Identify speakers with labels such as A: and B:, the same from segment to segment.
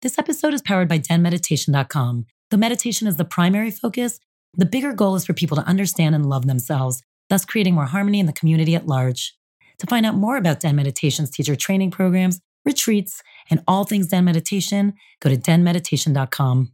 A: This episode is powered by denmeditation.com. Though meditation is the primary focus, the bigger goal is for people to understand and love themselves, thus creating more harmony in the community at large. To find out more about Den Meditation's teacher training programs, retreats, and all things Den Meditation, go to denmeditation.com.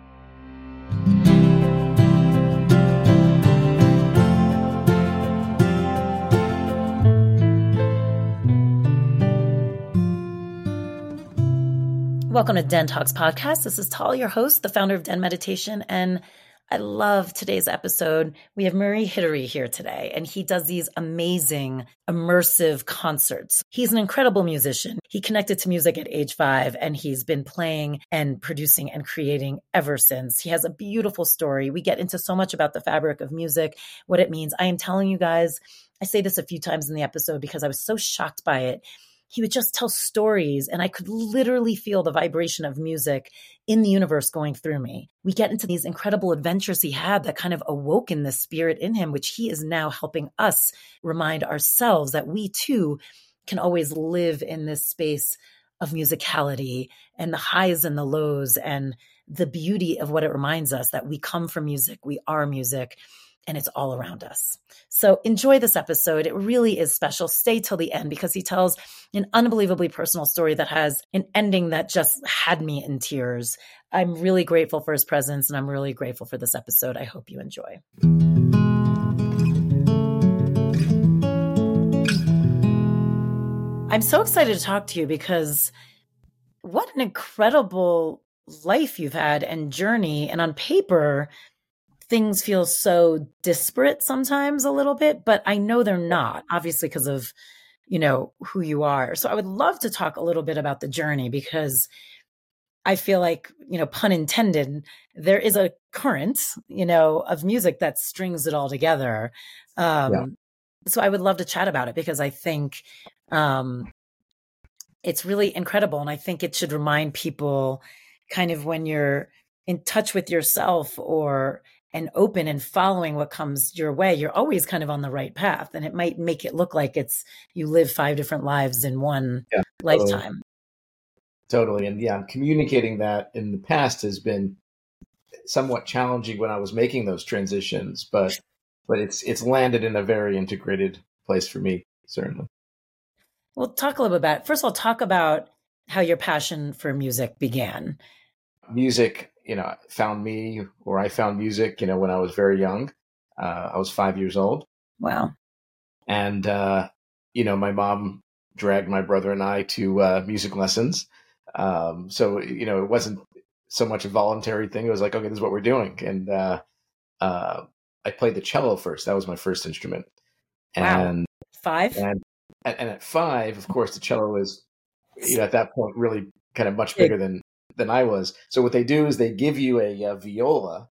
A: Welcome to Den Talks Podcast. This is Tal, your host, the founder of Den Meditation, and I love today's episode. We have Murray Hidary here today, and he does these amazing, immersive concerts. He's an incredible musician. He connected to music at age 5, and he's been playing and producing and creating ever since. He has a beautiful story. We get into so much about the fabric of music, what it means. I am telling you guys, I say this a few times in the episode because I was so shocked by it. He would just tell stories, and I could literally feel the vibration of music in the universe going through me. We get into these incredible adventures he had that kind of awoke in the spirit in him, which he is now helping us remind ourselves that we too can always live in this space of musicality and the highs and the lows and the beauty of what it reminds us that we come from music, we are music, and it's all around us. So enjoy this episode. It really is special. Stay till the end because he tells an unbelievably personal story that has an ending that just had me in tears. I'm really grateful for his presence, and I'm really grateful for this episode. I hope you enjoy. I'm so excited to talk to you because what an incredible life you've had and journey. And on paper, things feel so disparate sometimes a little bit, but I know they're not, obviously, because of, who you are. So I would love to talk a little bit about the journey because I feel like, pun intended, there is a current, of music that strings it all together. So I would love to chat about it because I think it's really incredible. And I think it should remind people kind of when you're in touch with yourself and open and following what comes your way, you're always kind of on the right path. And it might make it look like you live 5 different lives in one lifetime.
B: Totally. And communicating that in the past has been somewhat challenging when I was making those transitions, but it's landed in a very integrated place for me, certainly.
A: Well, talk a little bit about it. First of all, talk about how your passion for music began.
B: Music, found me, or I found music, when I was very young. I was 5 years old.
A: Wow.
B: And, my mom dragged my brother and I to music lessons. So, it wasn't so much a voluntary thing. It was like, okay, this is what we're doing. And I played the cello first. That was my first instrument.
A: And, wow. 5?
B: And at 5, of course, the cello was, at that point, really kind of much bigger than I was. So what they do is they give you a viola,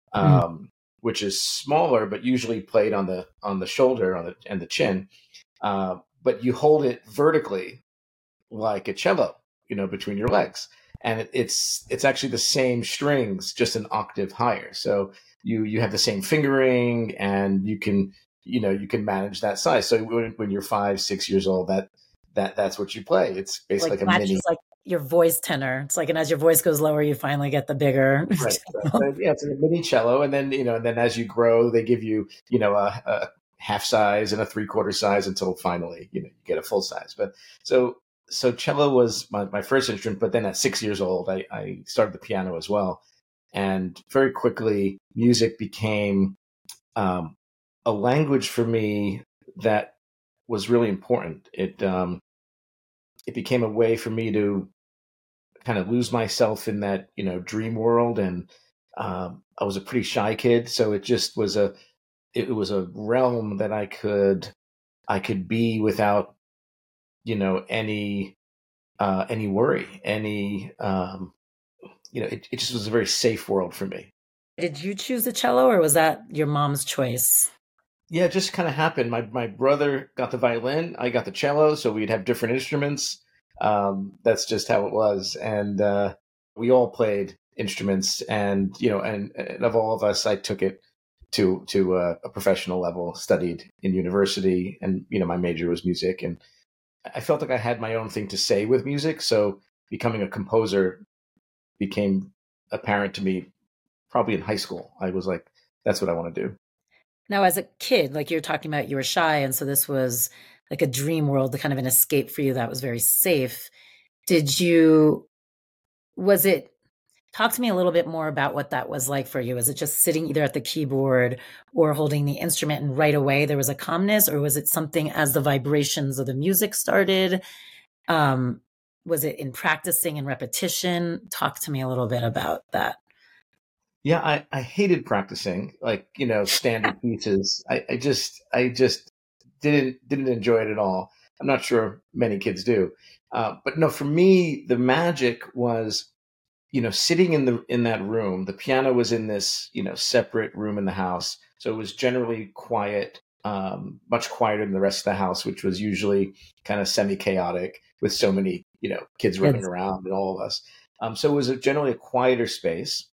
B: which is smaller, but usually played on the shoulder and the chin. But you hold it vertically like a cello, between your legs. And it's actually the same strings, just an octave higher. So you have the same fingering, and you can manage that size. So when you're 5, 6 years old, that's what you play. It's basically like a mini.
A: Like your voice tenor. It's like, and as your voice goes lower, you finally get the bigger.
B: Right. It's a mini cello. And then, and then as you grow, they give you, a half size and a 3/4 size until finally, you get a full size. But so cello was my first instrument. But then at 6 years old, I started the piano as well. And very quickly, music became a language for me that was really important. It became a way for me to kind of lose myself in that, dream world. And I was a pretty shy kid. So it just was a realm that I could be without, any worry, it just was a very safe world for me.
A: Did you choose the cello, or was that your mom's choice?
B: Yeah, it just kind of happened. My brother got the violin, I got the cello, so we'd have different instruments. That's just how it was. And we all played instruments, and and of all of us, I took it to a professional level, studied in university, and my major was music, and I felt like I had my own thing to say with music. So becoming a composer became apparent to me probably in high school. I was like, that's what I want to do.
A: Now, as a kid, like you're talking about, you were shy. And so this was like a dream world, kind of an escape for you that was very safe. Did you, was it, talk to me a little bit more about what that was like for you. Was it just sitting either at the keyboard or holding the instrument and right away there was a calmness, or was it something as the vibrations of the music started? Was it in practicing and repetition? Talk to me a little bit about that.
B: Yeah, I hated practicing, like, standard pieces. I just didn't enjoy it at all. I'm not sure many kids do. But no, for me, the magic was, sitting in that room. The piano was in this, separate room in the house. So it was generally quiet, much quieter than the rest of the house, which was usually kind of semi-chaotic with so many, kids running
A: Yes.
B: around and all of us. So it was generally a quieter space,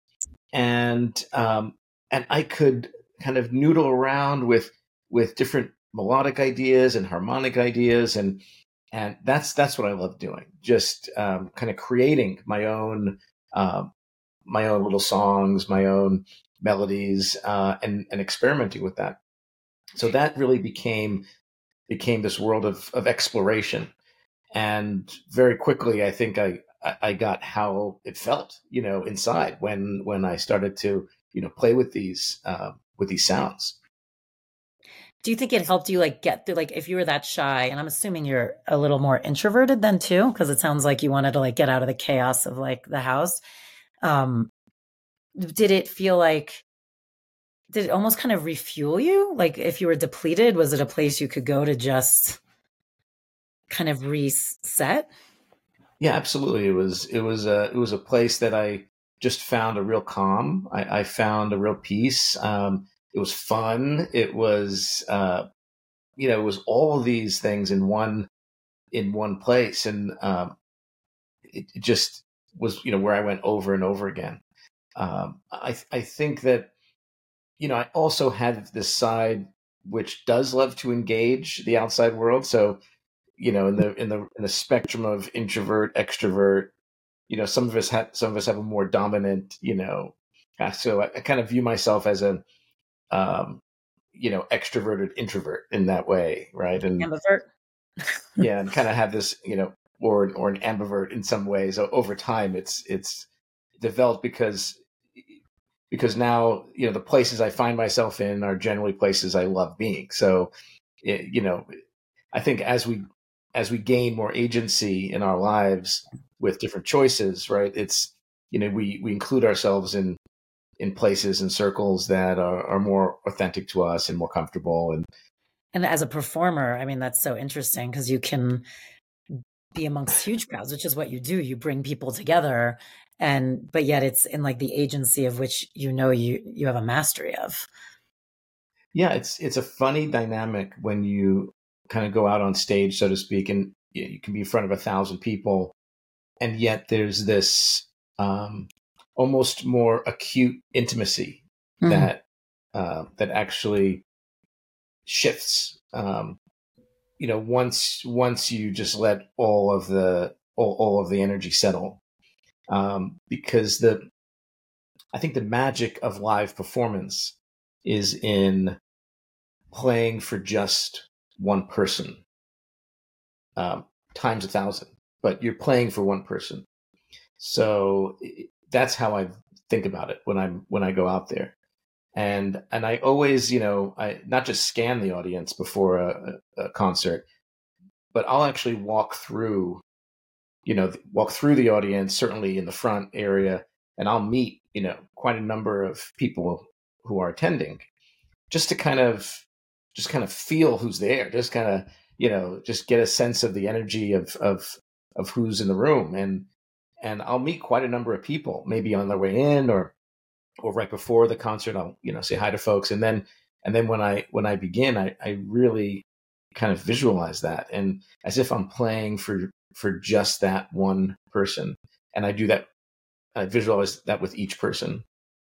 B: and I could kind of noodle around with different melodic ideas and harmonic ideas, and that's what I love doing. Just kind of creating um, my own little songs, my own melodies, and experimenting with that. So that really became this world of exploration, and very quickly, I think I got how it felt, inside when I started to, play with these sounds.
A: Do you think it helped you like get through, like if you were that shy, and I'm assuming you're a little more introverted then too, because it sounds like you wanted to like get out of the chaos of like the house. Um, did it feel like, did it almost kind of refuel you? Like if you were depleted, was it a place you could go to just kind of reset?
B: Yeah, absolutely. It was a place that I just found a real calm. I found a real peace. It was fun. It was all of these things in one place, and it just was, where I went over and over again. I think that, I also had this side which does love to engage the outside world. So, in the spectrum of introvert extrovert, some of us have a more dominant, so I kind of view myself as a um, extroverted introvert in that way, right? And
A: Ambivert?
B: yeah, and kind of have this, or an ambivert in some ways. Over time, it's developed because now, the places I find myself in are generally places I love being. So, it, you know, I think as we gain more agency in our lives with different choices, right? It's, we include ourselves in places and circles that are more authentic to us and more comfortable.
A: And as a performer, I mean, that's so interesting because you can be amongst huge crowds, which is what you do. You bring people together, and but yet it's in like the agency of which you have a mastery of.
B: Yeah, it's a funny dynamic when you kind of go out on stage, so to speak, and you can be in front of 1,000 people, and yet there's this almost more acute intimacy
A: Mhm.
B: that actually shifts. Once you just let all of the energy settle, because I think the magic of live performance is in playing for just one person, times 1,000, but you're playing for one person. So that's how I think about it when I go out there. And I always, I not just scan the audience before a concert, but I'll actually walk through the audience, certainly in the front area, and I'll meet, quite a number of people who are attending, just to kind of feel who's there, just kind of, just get a sense of the energy of who's in the room. And I'll meet quite a number of people, maybe on their way in, or right before the concert. I'll, say hi to folks, and then when I begin, I really kind of visualize that, and as if I'm playing for just that one person. And I do that. I visualize that with each person.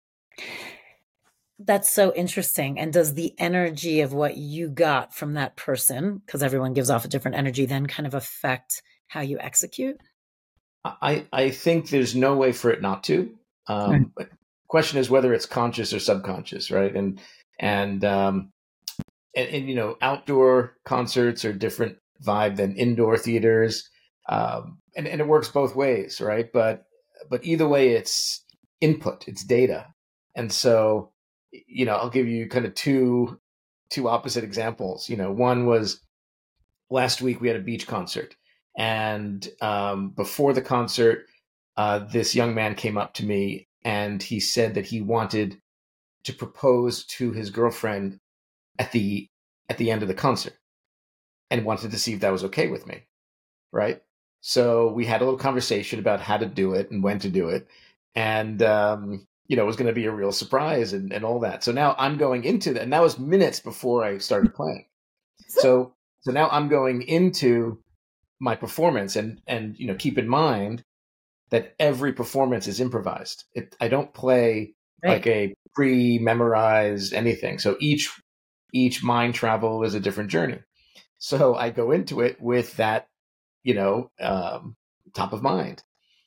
A: That's so interesting. And does the energy of what you got from that person, because everyone gives off a different energy, then kind of affect how you execute?
B: I think there's no way for it not to. But question is whether it's conscious or subconscious, right? And you know, outdoor concerts are different vibe than indoor theaters, and it works both ways, right? But either way, it's input, it's data, and so you know, I'll give you kind of two opposite examples. You know, one was last week we had a beach concert, and before the concert, this young man came up to me and he said that he wanted to propose to his girlfriend at the end of the concert and wanted to see if that was okay with me, right? So we had a little conversation about how to do it and when to do it, and you know, it was going to be a real surprise and all that. So now I'm going into that, and that was minutes before I started playing. So now I'm going into my performance, and you know, keep in mind that every performance is improvised. I don't play like a pre-memorized anything. So each mind travel is a different journey. So I go into it with that, you know, top of mind.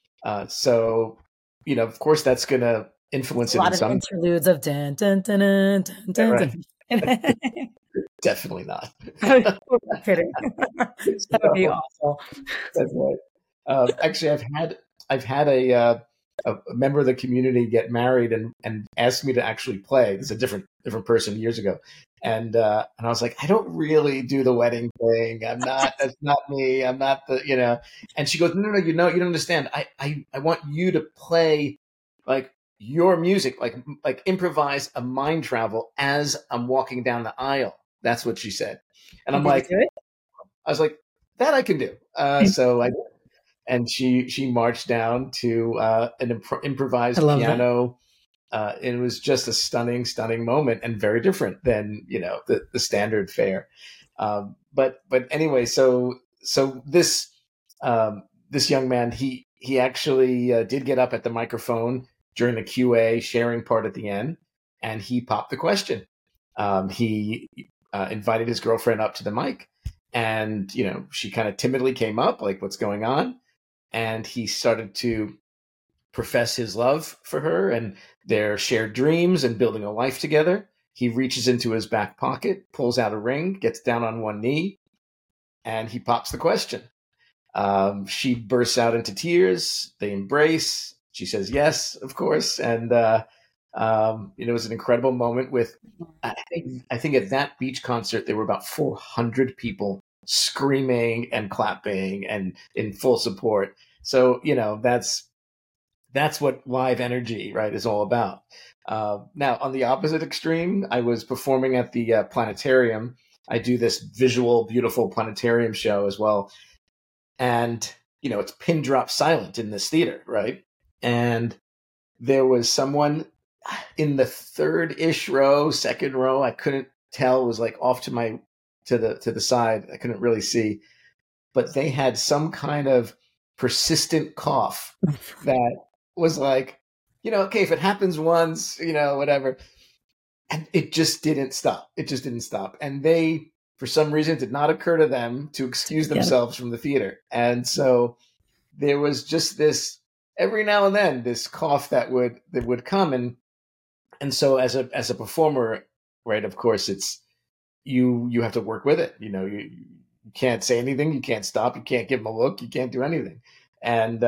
B: So, you know, of course, that's going to influence
A: a lot of interludes of dun, dun, dun, dun, dun, dun,
B: right.
A: dun.
B: Definitely not.
A: I'm kidding. That would be awful.
B: That's right. Actually, I've had a member of the community get married and asked me to actually play. This is a different person years ago, and I was like, I don't really do the wedding thing. I'm not. That's not me. I'm not the, you know. And she goes, no, you know, you don't understand. I want you to play like your music, like improvise a mind travel as I'm walking down the aisle. That's what she said, and I'm like, I was like, that I can do. So I. And she marched down to an improvised piano. And it was just a stunning moment and very different than, you know, the standard fare. But anyway, so this young man, he actually did get up at the microphone during the QA sharing part at the end, and he popped the question. He invited his girlfriend up to the mic, and you know, she kind of timidly came up, like, what's going on? And he started to profess his love for her and their shared dreams and building a life together. He reaches into his back pocket, pulls out a ring, gets down on one knee, and he pops the question. She bursts out into tears. They embrace. She says yes, of course. And it was an incredible moment with, I think at that beach concert, there were about 400 people screaming and clapping and in full support. So, you know, that's what live energy, right, is all about. Now, on the opposite extreme, I was performing at the planetarium. I do this visual, beautiful planetarium show as well. And, you know, it's pin drop silent in this theater, right? And there was someone in the third-ish row, second row, I couldn't tell, it was like off to the side. I couldn't really see, but they had some kind of persistent cough that was like, you know, okay, if it happens once, you know, whatever. And it just didn't stop. And they, for some reason, it did not occur to them to excuse themselves from the theater. And so there was just this, every now and then, this cough that would come. And so as a performer, right, of course, it's, you have to work with it. You know, you can't say anything. You can't stop. You can't give them a look. You can't do anything. And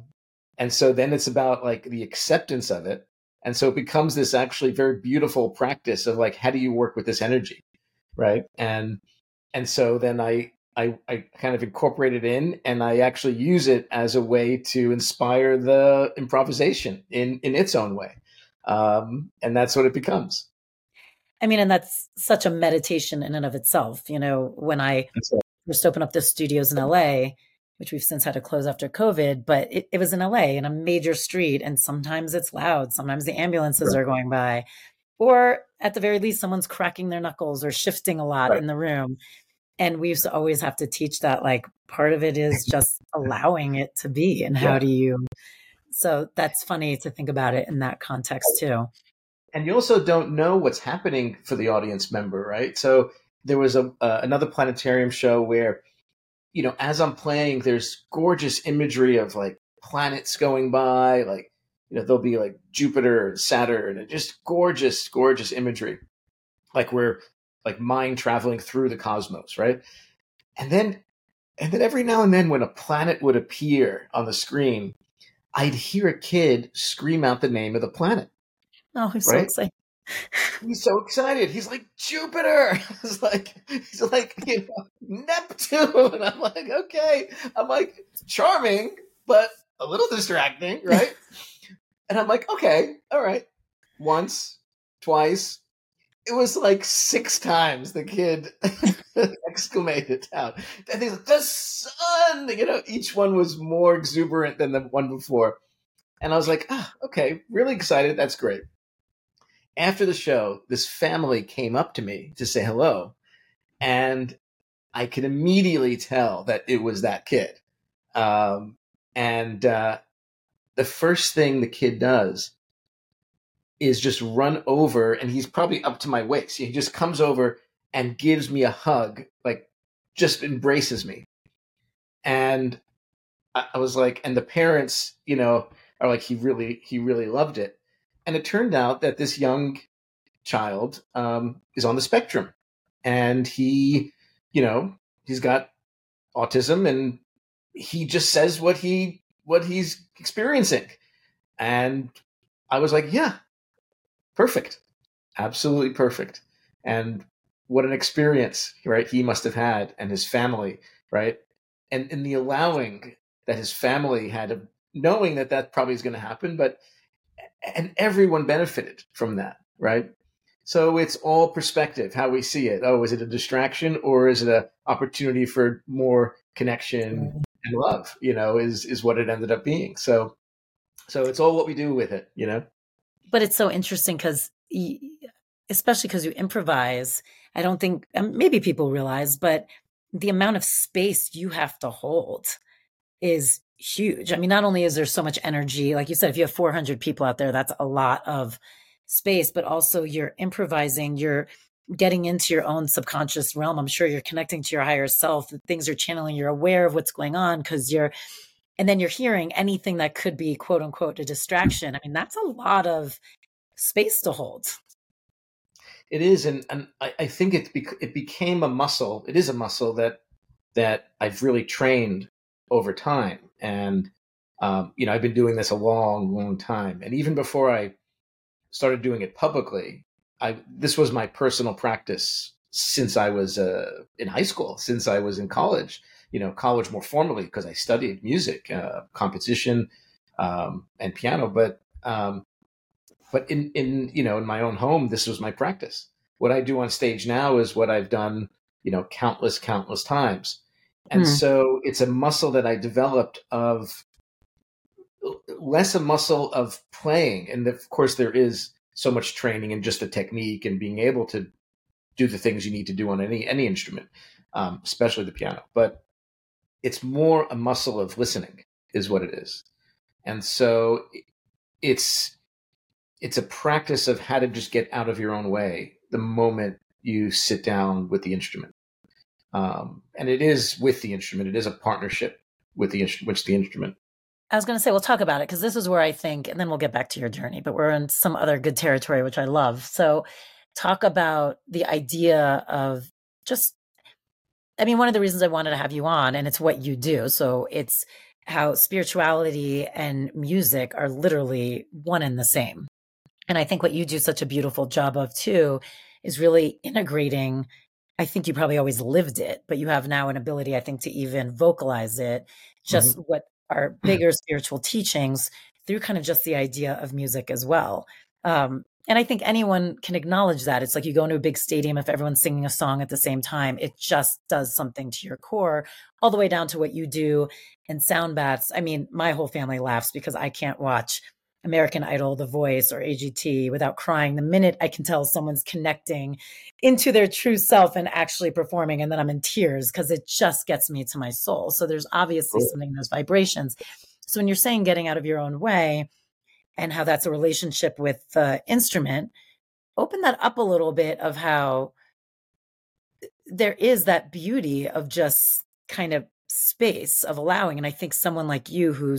B: so then it's about like the acceptance of it. And so it becomes this actually very beautiful practice of like, how do you work with this energy? Right. And so then I kind of incorporate it in, and I actually use it as a way to inspire the improvisation in its own way. And that's what it becomes.
A: I mean, and that's such a meditation in and of itself. You know, when I first opened up the studios in LA, which we've since had to close after COVID, but it was in LA in a major street. And sometimes it's loud. Sometimes the ambulances are going by, or at the very least, someone's cracking their knuckles or shifting a lot in the room. And we used to always have to teach that, like, part of it is just allowing it to be. And how do you, so that's funny to think about it in that context too.
B: And you also don't know what's happening for the audience member, right? So there was another planetarium show where, you know, as I'm playing, there's gorgeous imagery of like planets going by, like, there'll be like Jupiter and Saturn and just gorgeous, gorgeous imagery. Like we're like mind traveling through the cosmos, right? And then every now and then when a planet would appear on the screen, I'd hear a kid scream out the name of the planet,
A: Oh, he's so
B: right?
A: excited.
B: He's so excited. He's like, Jupiter. He's like, Neptune. And I'm like, okay. I'm like, charming, but a little distracting, right? And I'm like, okay, all right. Once, twice. It was like 6 times the kid exclamated out. And he's like, the sun! Each one was more exuberant than the one before. And I was like, okay, really excited. That's great. After the show, this family came up to me to say hello. And I could immediately tell that it was that kid. And the first thing the kid does is just run over, and he's probably up to my waist. He just comes over and gives me a hug, like just embraces me. And I was like, and the parents, are like, he really loved it. And it turned out that this young child is on the spectrum, and he's got autism, and he just says what he's experiencing. And I was like, yeah, perfect. Absolutely perfect. And what an experience, right? He must have had, and his family, right? And in the allowing that his family had of knowing that probably is going to happen, and everyone benefited from that, right? So it's all perspective, how we see it. Oh, is it a distraction, or is it an opportunity for more connection and love? Is what it ended up being. So it's all what we do with it,
A: But it's so interesting because, especially because you improvise, I don't think maybe people realize, but the amount of space you have to hold is huge. I mean, not only is there so much energy, like you said, if you have 400 people out there, that's a lot of space, but also you're improvising, you're getting into your own subconscious realm. I'm sure you're connecting to your higher self, things are channeling, you're aware of what's going on and then you're hearing anything that could be quote unquote a distraction. I mean, that's a lot of space to hold.
B: It is, and I think it became a muscle. It is a muscle that I've really trained over time, and I've been doing this a long, long time. And even before I started doing it publicly, this was my personal practice since I was in high school, since I was in college. College more formally because I studied music, composition, and piano, but in my own home, this was my practice. What I do on stage now is what I've done, countless times. And so it's a muscle that I developed of less a muscle of playing. And of course there is so much training and just a technique and being able to do the things you need to do on any instrument, especially the piano. But it's more a muscle of listening is what it is. And so it's a practice of how to just get out of your own way the moment you sit down with the instrument. And it is with the instrument. It is a partnership with the instrument.
A: I was going to say, we'll talk about it because this is where I think, and then we'll get back to your journey, but we're in some other good territory, which I love. So talk about the idea of one of the reasons I wanted to have you on, and it's what you do. So it's how spirituality and music are literally one and the same. And I think what you do such a beautiful job of too is really integrating. I think you probably always lived it, but you have now an ability, I think, to even vocalize it, just what are bigger spiritual teachings through kind of just the idea of music as well. And I think anyone can acknowledge that. It's like you go into a big stadium, if everyone's singing a song at the same time, it just does something to your core, all the way down to what you do in sound baths. I mean, my whole family laughs because I can't watch American Idol, The Voice, or AGT without crying the minute I can tell someone's connecting into their true self and actually performing. And then I'm in tears because it just gets me to my soul. So there's obviously something in those vibrations. So when you're saying getting out of your own way and how that's a relationship with the instrument, open that up a little bit of how there is that beauty of just kind of space of allowing. And I think someone like you who's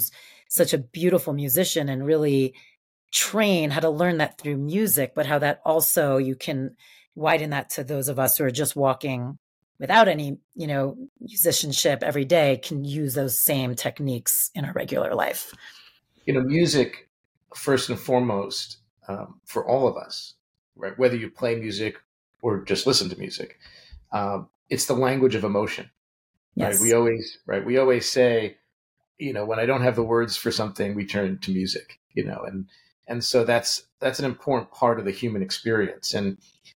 A: such a beautiful musician and really train how to learn that through music, but how that also you can widen that to those of us who are just walking without any, musicianship every day, can use those same techniques in our regular life.
B: Music, first and foremost, for all of us, right? Whether you play music or just listen to music, it's the language of emotion.
A: Yes.
B: Right? We always say, when I don't have the words for something, we turn to music. And so that's an important part of the human experience. And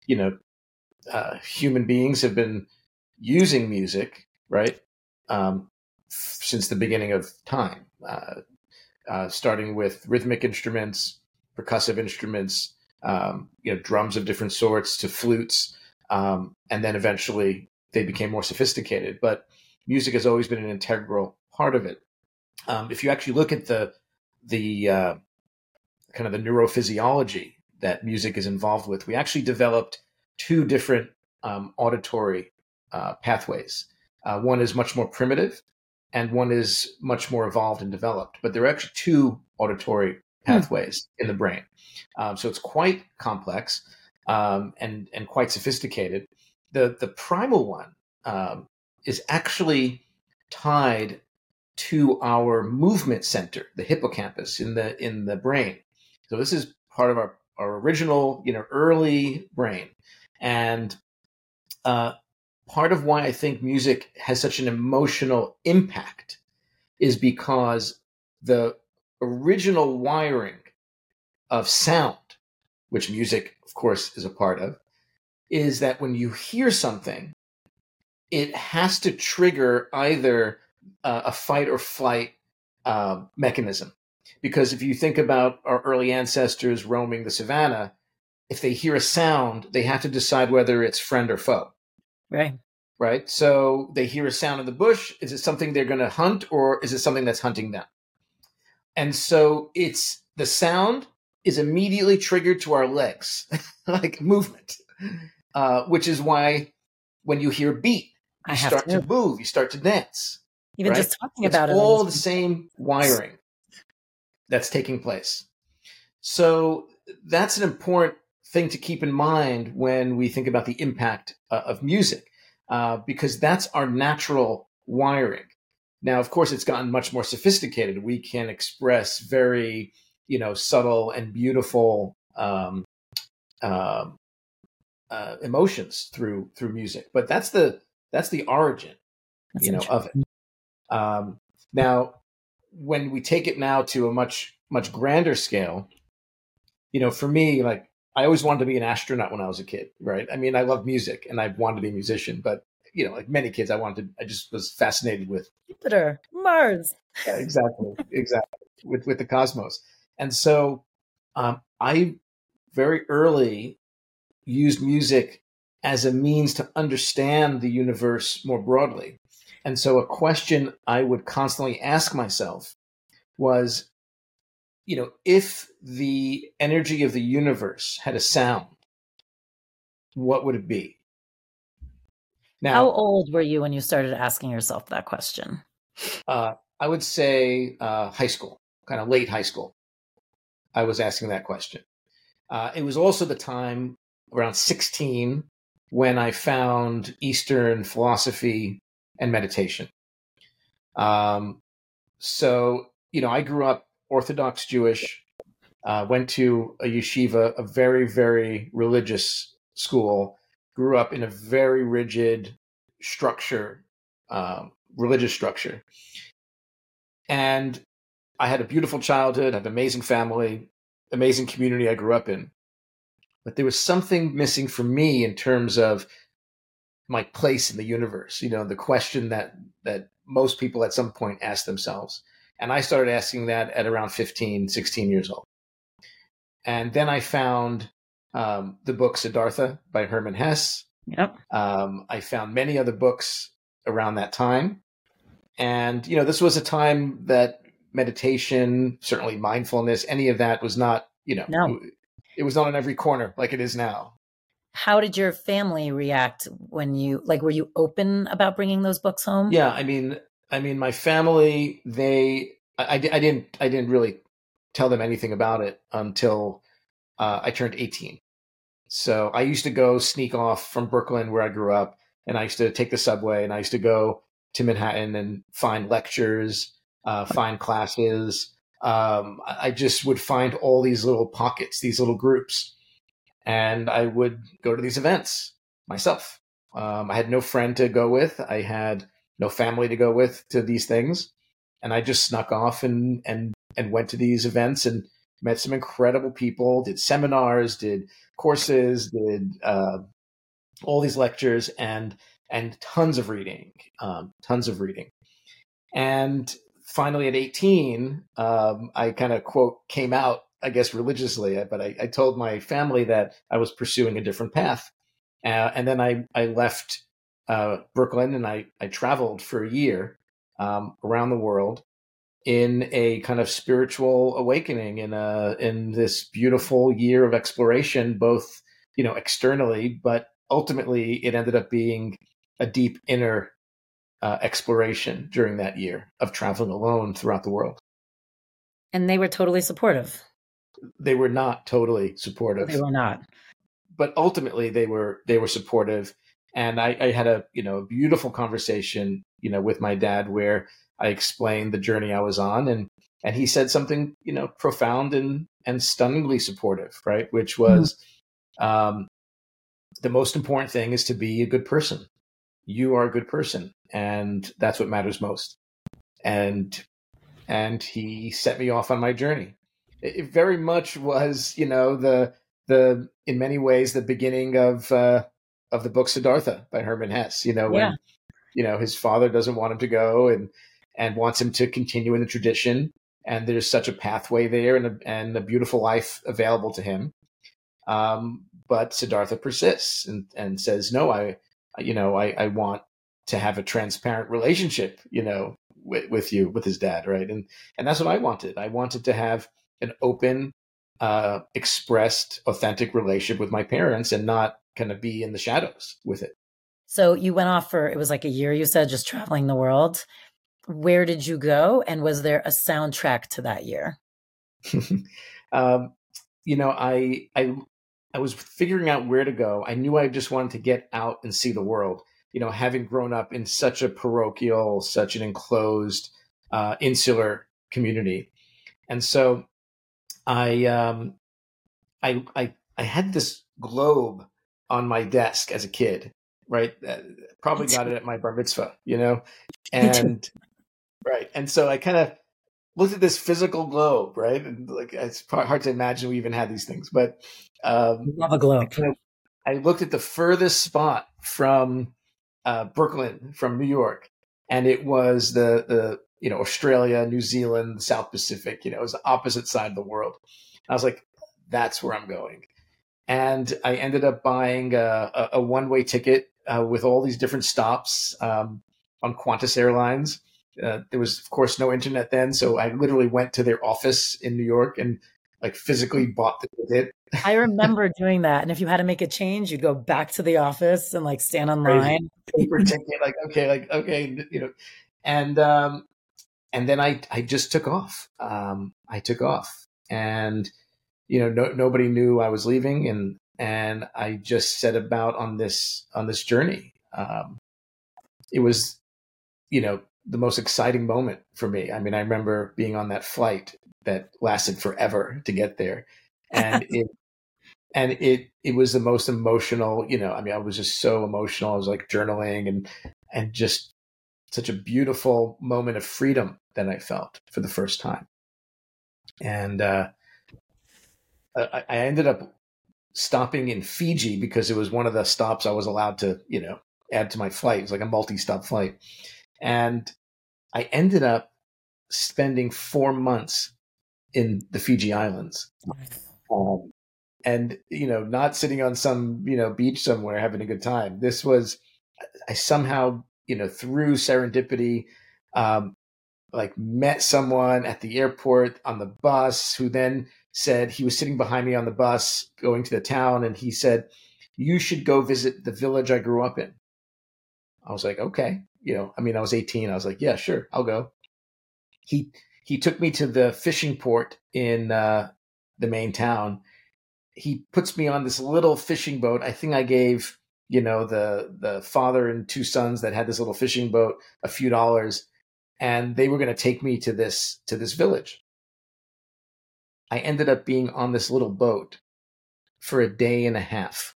B: human beings have been using music, right, since the beginning of time, starting with rhythmic instruments, percussive instruments, drums of different sorts to flutes, and then eventually they became more sophisticated. But music has always been an integral part of it. If you actually look at the kind of the neurophysiology that music is involved with, we actually developed two different auditory pathways. One is much more primitive, and one is much more evolved and developed. But there are actually two auditory pathways in the brain. So it's quite complex and quite sophisticated. The primal one is actually tied to our movement center, the hippocampus in the brain. So this is part of our original, early brain. And part of why I think music has such an emotional impact is because the original wiring of sound, which music, of course, is a part of, is that when you hear something, it has to trigger either a fight or flight mechanism. Because if you think about our early ancestors roaming the savannah, if they hear a sound, they have to decide whether it's friend or foe.
A: Right.
B: Right. So they hear a sound in the bush. Is it something they're going to hunt, or is it something that's hunting them? And so it's the sound is immediately triggered to our legs, like movement, which is why when you hear beat, you start to move, you start to dance.
A: Even
B: right?
A: Just talking
B: it's
A: about
B: all the same wiring that's taking place. So that's an important thing to keep in mind when we think about the impact of music, because that's our natural wiring. Now, of course, it's gotten much more sophisticated. We can express very, subtle and beautiful emotions through music. But that's the origin, of it. Now, when we take it now to a much grander scale, for me, like, I always wanted to be an astronaut when I was a kid, right? I mean, I love music and I wanted to be a musician, but like many kids, I just was fascinated with
A: Jupiter, Mars.
B: Yeah, exactly, with the cosmos. And so I very early used music as a means to understand the universe more broadly. And so a question I would constantly ask myself was, if the energy of the universe had a sound, what would it be? Now,
A: how old were you when you started asking yourself that question?
B: I would say high school, kind of late high school. I was asking that question. It was also the time around 16 when I found Eastern philosophy and meditation. So, I grew up Orthodox Jewish, went to a yeshiva, a very, very religious school, grew up in a very rigid structure, religious structure. And I had a beautiful childhood, had an amazing family, amazing community I grew up in. But there was something missing for me in terms of my place in the universe, the question that most people at some point ask themselves. And I started asking that at around 15, 16 years old. And then I found the book Siddhartha by Hermann Hesse.
A: Yep.
B: I found many other books around that time. And, this was a time that meditation, certainly mindfulness, any of that was not,
A: No.
B: It was not on every corner like it is now.
A: How did your family react when were you open about bringing those books home?
B: Yeah. I mean, my family, they I didn't really tell them anything about it until I turned 18. So I used to go sneak off from Brooklyn, where I grew up, and I used to take the subway, and I used to go to Manhattan and find lectures, find classes. I just would find all these little pockets, these little groups, and I would go to these events myself. I had no friend to go with. I had no family to go with to these things, and I just snuck off and went to these events and met some incredible people. Did seminars, did courses, did all these lectures, and tons of reading, tons of reading. And finally, at 18, I kind of quote came out, I guess, religiously, but I told my family that I was pursuing a different path. And then I left Brooklyn, and I traveled for a year around the world in a kind of spiritual awakening, in this beautiful year of exploration, both externally, but ultimately it ended up being a deep inner exploration during that year of traveling alone throughout the world.
A: And they were totally supportive.
B: They were not totally supportive.
A: They were not.
B: But ultimately they were supportive. And I had a beautiful conversation with my dad, where I explained the journey I was on, and he said something profound and stunningly supportive, right? Which was the most important thing is to be a good person. You are a good person, and that's what matters most. And he set me off on my journey. It very much was, the in many ways the beginning of the book Siddhartha by Hermann Hesse. When his father doesn't want him to go and wants him to continue in the tradition, and there's such a pathway there and a beautiful life available to him. But Siddhartha persists and says, no, I want to have a transparent relationship, with you, with his dad. Right. And that's what I wanted. I wanted to have an open, expressed, authentic relationship with my parents, and not kind of be in the shadows with it.
A: So you went off it was like a year, you said, just traveling the world. Where did you go? And was there a soundtrack to that year?
B: I was figuring out where to go. I knew I just wanted to get out and see the world. Having grown up in such a parochial, such an enclosed, insular community. And so I had this globe on my desk as a kid, right? Probably got it at my bar mitzvah, and right. And so I kind of looked at this physical globe, right? And like, it's hard to imagine we even had these things, but
A: love a globe.
B: I looked at the furthest spot from Brooklyn, from New York, and it was the Australia, New Zealand, the South Pacific. It was the opposite side of the world. I was like, that's where I'm going. And I ended up buying a one-way ticket with all these different stops on Qantas Airlines. There was, of course, no internet then, so I literally went to their office in New York and like physically bought the ticket.
A: I remember doing that, and if you had to make a change, you'd go back to the office and like stand on line.
B: Paper ticket, okay, and then I just took off. I took off, and nobody knew I was leaving, and I just set about on this journey. It was, the most exciting moment for me. I mean, I remember being on that flight that lasted forever to get there, and it was the most emotional. I was just so emotional. I was like journaling and just such a beautiful moment of freedom that I felt for the first time. And I ended up stopping in Fiji because it was one of the stops I was allowed to, add to my flight. It was like a multi-stop flight. And I ended up spending 4 months in the Fiji Islands. And, not sitting on some, beach somewhere having a good time. This was, I somehow, through serendipity, met someone at the airport on the bus who then said, he was sitting behind me on the bus going to the town, and he said, you should go visit the village I grew up in. I was like, okay. I was 18. I was like, yeah, sure, I'll go. He he took me to the fishing port in the main town. He puts me on this little fishing boat. I think I gave, the father and two sons that had this little fishing boat a few dollars, and they were going to take me to this village. I ended up being on this little boat for a day and a half.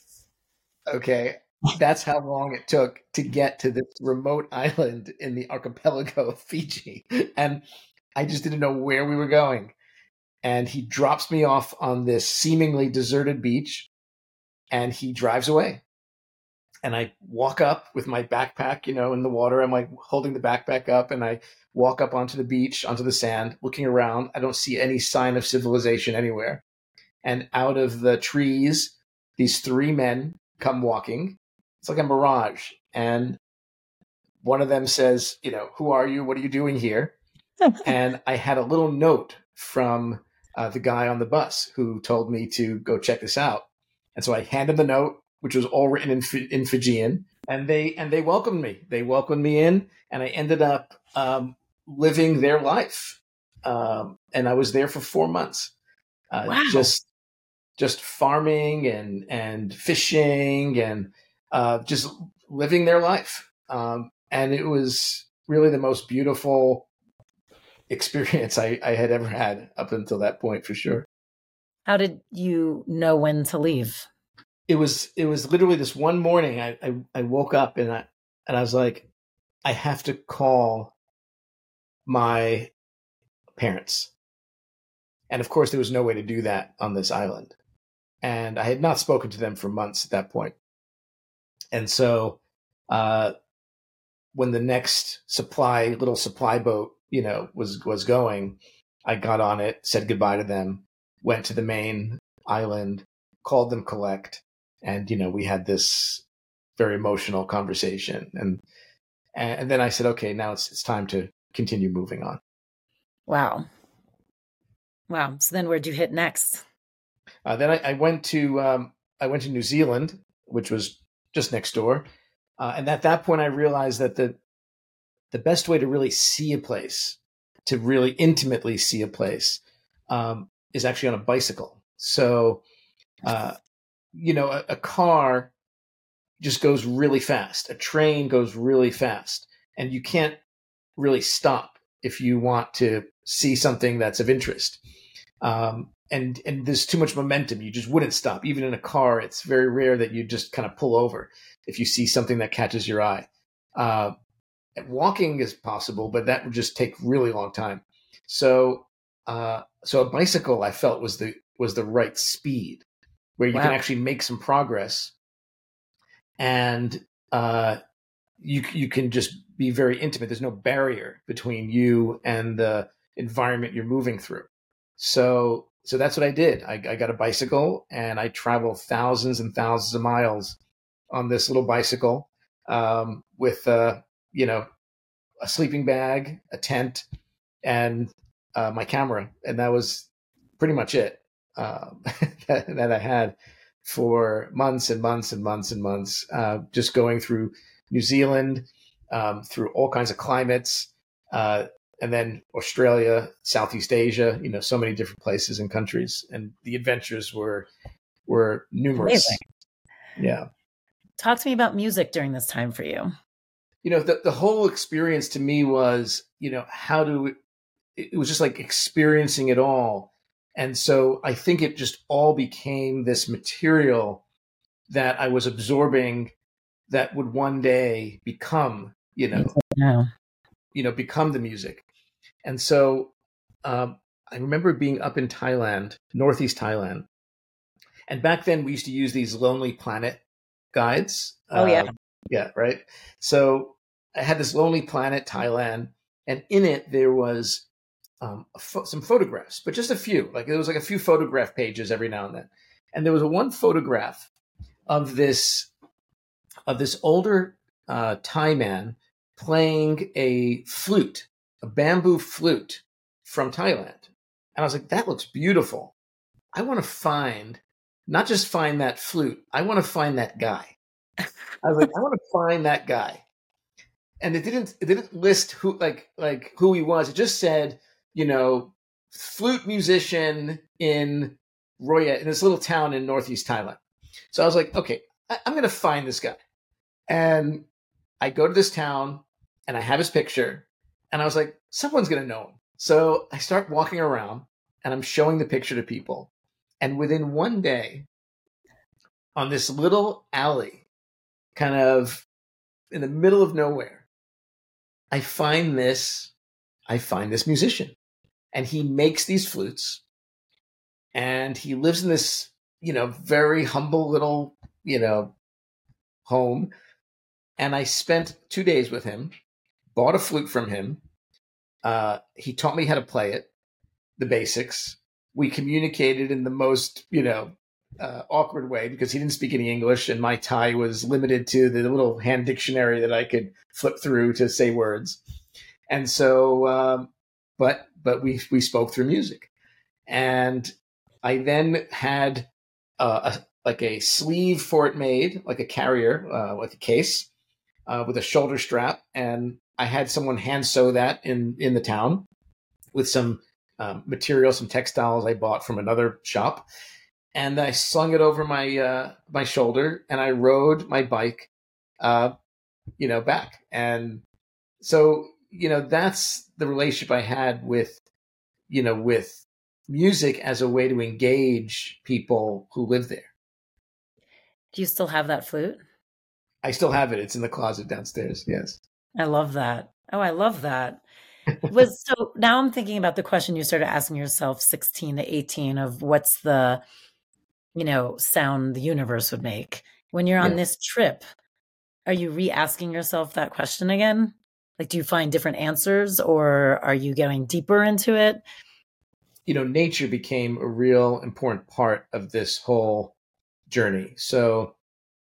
B: Okay. That's how long it took to get to this remote island in the archipelago of Fiji. And I just didn't know where we were going. And he drops me off on this seemingly deserted beach, and he drives away. And I walk up with my backpack, in the water. I'm like holding the backpack up, and I walk up onto the beach, onto the sand, looking around. I don't see any sign of civilization anywhere. And out of the trees, these three men come walking. It's like a mirage. And one of them says, who are you? What are you doing here? And I had a little note from the guy on the bus who told me to go check this out. And so I handed the note, which was all written in Fijian, and they welcomed me. They welcomed me in, and I ended up living their life. And I was there for 4 months,
A: Wow.
B: just farming and fishing and just living their life. And it was really the most beautiful experience I had ever had up until that point, for sure.
A: How did you know when to leave?
B: It was literally this one morning. I woke up and I was like, I have to call my parents. And of course, there was no way to do that on this island. And I had not spoken to them for months at that point. And so when the next little supply boat, was going, I got on it, said goodbye to them, went to the main island, called them collect. And, we had this very emotional conversation. And then I said, okay, now it's time to continue moving on.
A: Wow. So then where'd you hit next?
B: Then I went to New Zealand, which was just next door. And at that point, I realized that the best way to really see a place, to really intimately see a place, is actually on a bicycle. So, a car just goes really fast. A train goes really fast, and you can't really stop if you want to see something that's of interest. And there's too much momentum. You just wouldn't stop. Even in a car, it's very rare that you just kind of pull over if you see something that catches your eye. Walking is possible, but that would just take really long time. So a bicycle, I felt, was the right speed, where you can actually make some progress, and you can just be very intimate. There's no barrier between you and the environment you're moving through. So that's what I did. I got a bicycle, and I traveled thousands and thousands of miles on this little bicycle, with a sleeping bag, a tent, and my camera. And that was pretty much it that I had for months and months and months and months, just going through New Zealand, through all kinds of climates, and then Australia, Southeast Asia, so many different places and countries. And the adventures were numerous.
A: Amazing.
B: Yeah.
A: Talk to me about music during this time for you.
B: The whole experience to me was, it was just like experiencing it all. And so I think it just all became this material that I was absorbing that would one day become, become the music. And so I remember being up in Thailand, Northeast Thailand. And back then we used to use these Lonely Planet guides.
A: Oh, yeah.
B: Yeah, right. So I had this Lonely Planet Thailand, and in it there was some photographs, but just a few. Like there was like a few photograph pages every now and then. And there was one photograph of this older Thai man playing a flute, a bamboo flute from Thailand. And I was like, that looks beautiful. I want to not just find that flute, I want to find that guy. I was like, I want to find that guy. And it didn't list who he was. It just said flute musician in Roya, in this little town in Northeast Thailand. So I was like, okay, I'm going to find this guy. And I go to this town and I have his picture. And I was like, someone's going to know him. So I start walking around and I'm showing the picture to people. And within one day, on this little alley, kind of in the middle of nowhere, I find this musician. And he makes these flutes. And he lives in this, very humble little, home. And I spent 2 days with him, bought a flute from him. He taught me how to play it, the basics. We communicated in the most, awkward way because he didn't speak any English and my Thai was limited to the little hand dictionary that I could flip through to say words. And so, but we spoke through music. And I then had a sleeve for it made, like a carrier, like a case with a shoulder strap. And I had someone hand sew that in the town with some material, some textiles I bought from another shop. And I slung it over my shoulder and I rode my bike, back. And so, that's the relationship I had with music as a way to engage people who live there.
A: Do you still have that flute?
B: I still have it. It's in the closet downstairs. Yes.
A: I love that. Oh, I love that. So now I'm thinking about the question you started asking yourself 16 to 18 of what's the, sound the universe would make. When you're on this trip, are you re-asking yourself that question again? Like, do you find different answers or are you getting deeper into it?
B: Nature became a real important part of this whole journey. So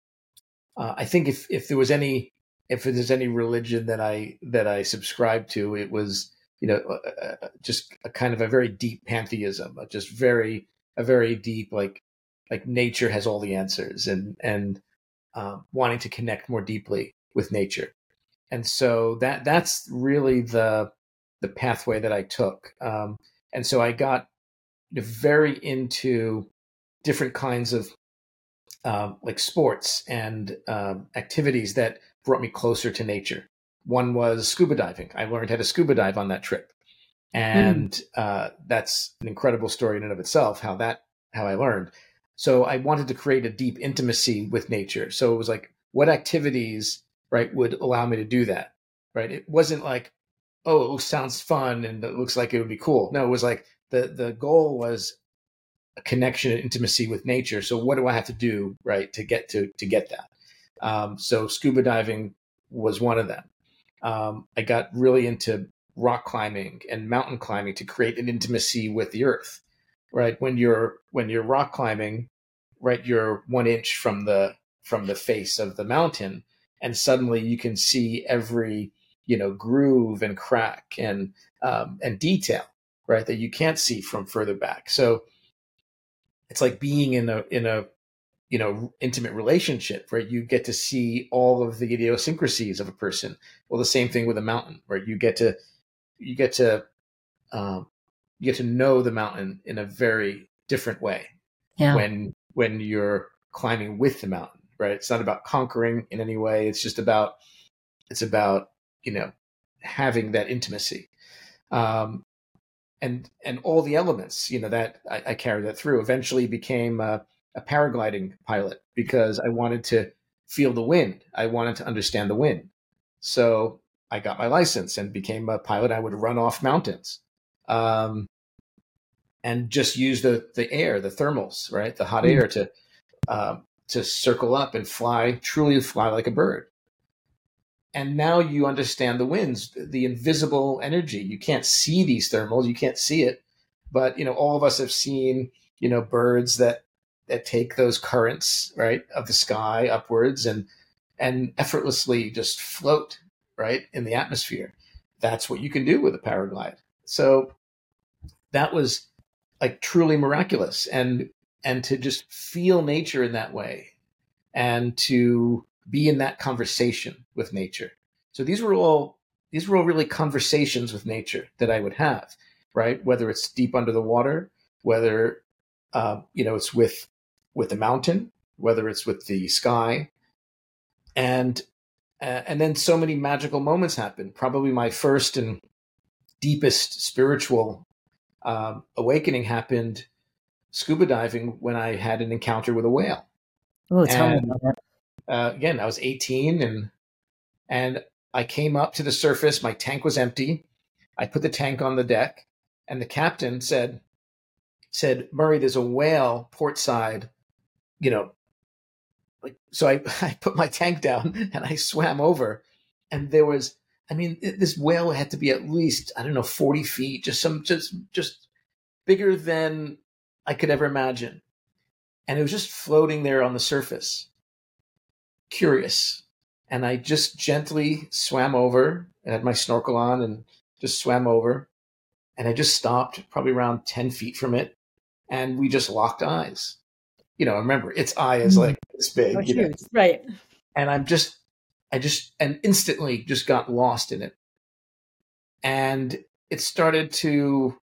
B: I think if there's any religion that I subscribe to, it was just a kind of a very deep pantheism, just a very deep like nature has all the answers and wanting to connect more deeply with nature. And so that's really the pathway that I took. And so I got very into different kinds of like sports and activities that brought me closer to nature. One was scuba diving. I learned how to scuba dive on that trip. And that's an incredible story in and of itself, how I learned. So I wanted to create a deep intimacy with nature. So it was like, what activities, right, would allow me to do that, right? It wasn't like, oh, it sounds fun and it looks like it would be cool. No, it was like the goal was a connection and intimacy with nature. So what do I have to do, right, to get that? So scuba diving was one of them. I got really into rock climbing and mountain climbing to create an intimacy with the earth, right? When you're rock climbing, right, you're 1 inch from the face of the mountain, and suddenly you can see every groove and crack and detail, right, that you can't see from further back. So it's like being in a intimate relationship, right? You get to see all of the idiosyncrasies of a person. Well, the same thing with a mountain, right? You get to know the mountain in a very different way when you're climbing with the mountain, right? It's not about conquering in any way. It's just about having that intimacy. And all the elements, that I carried that through. Eventually became a paragliding pilot because I wanted to feel the wind. I wanted to understand the wind. So I got my license and became a pilot. I would run off mountains and just use the air, the thermals, right? The hot air to circle up and truly fly like a bird. And now you understand the winds, the invisible energy. You can't see these thermals. You can't see it. But, all of us have seen, birds that take those currents, right, of the sky upwards and effortlessly just float, right, in the atmosphere. That's what you can do with a paraglide. So that was like truly miraculous. And to just feel nature in that way and to be in that conversation with nature. So these were all really conversations with nature that I would have. right? Whether it's deep under the water, whether it's with the mountain, whether it's with the sky, and then so many magical moments happen. Probably my first and deepest spiritual awakening happened scuba diving when I had an encounter with a whale.
A: Oh, tell me about that.
B: Again, I was 18 and I came up to the surface. My tank was empty. I put the tank on the deck, and the captain said, Murray, there's a whale port side, so I put my tank down and I swam over, and there was, this whale had to be at least, 40 feet, just bigger than I could ever imagine. And it was just floating there on the surface, curious. And I just gently swam over and had my snorkel on and just swam over. And I just stopped probably around 10 feet from it. And we just locked eyes. Remember, its eye is like this big.
A: Huge. Right.
B: And and instantly just got lost in it. And it started to,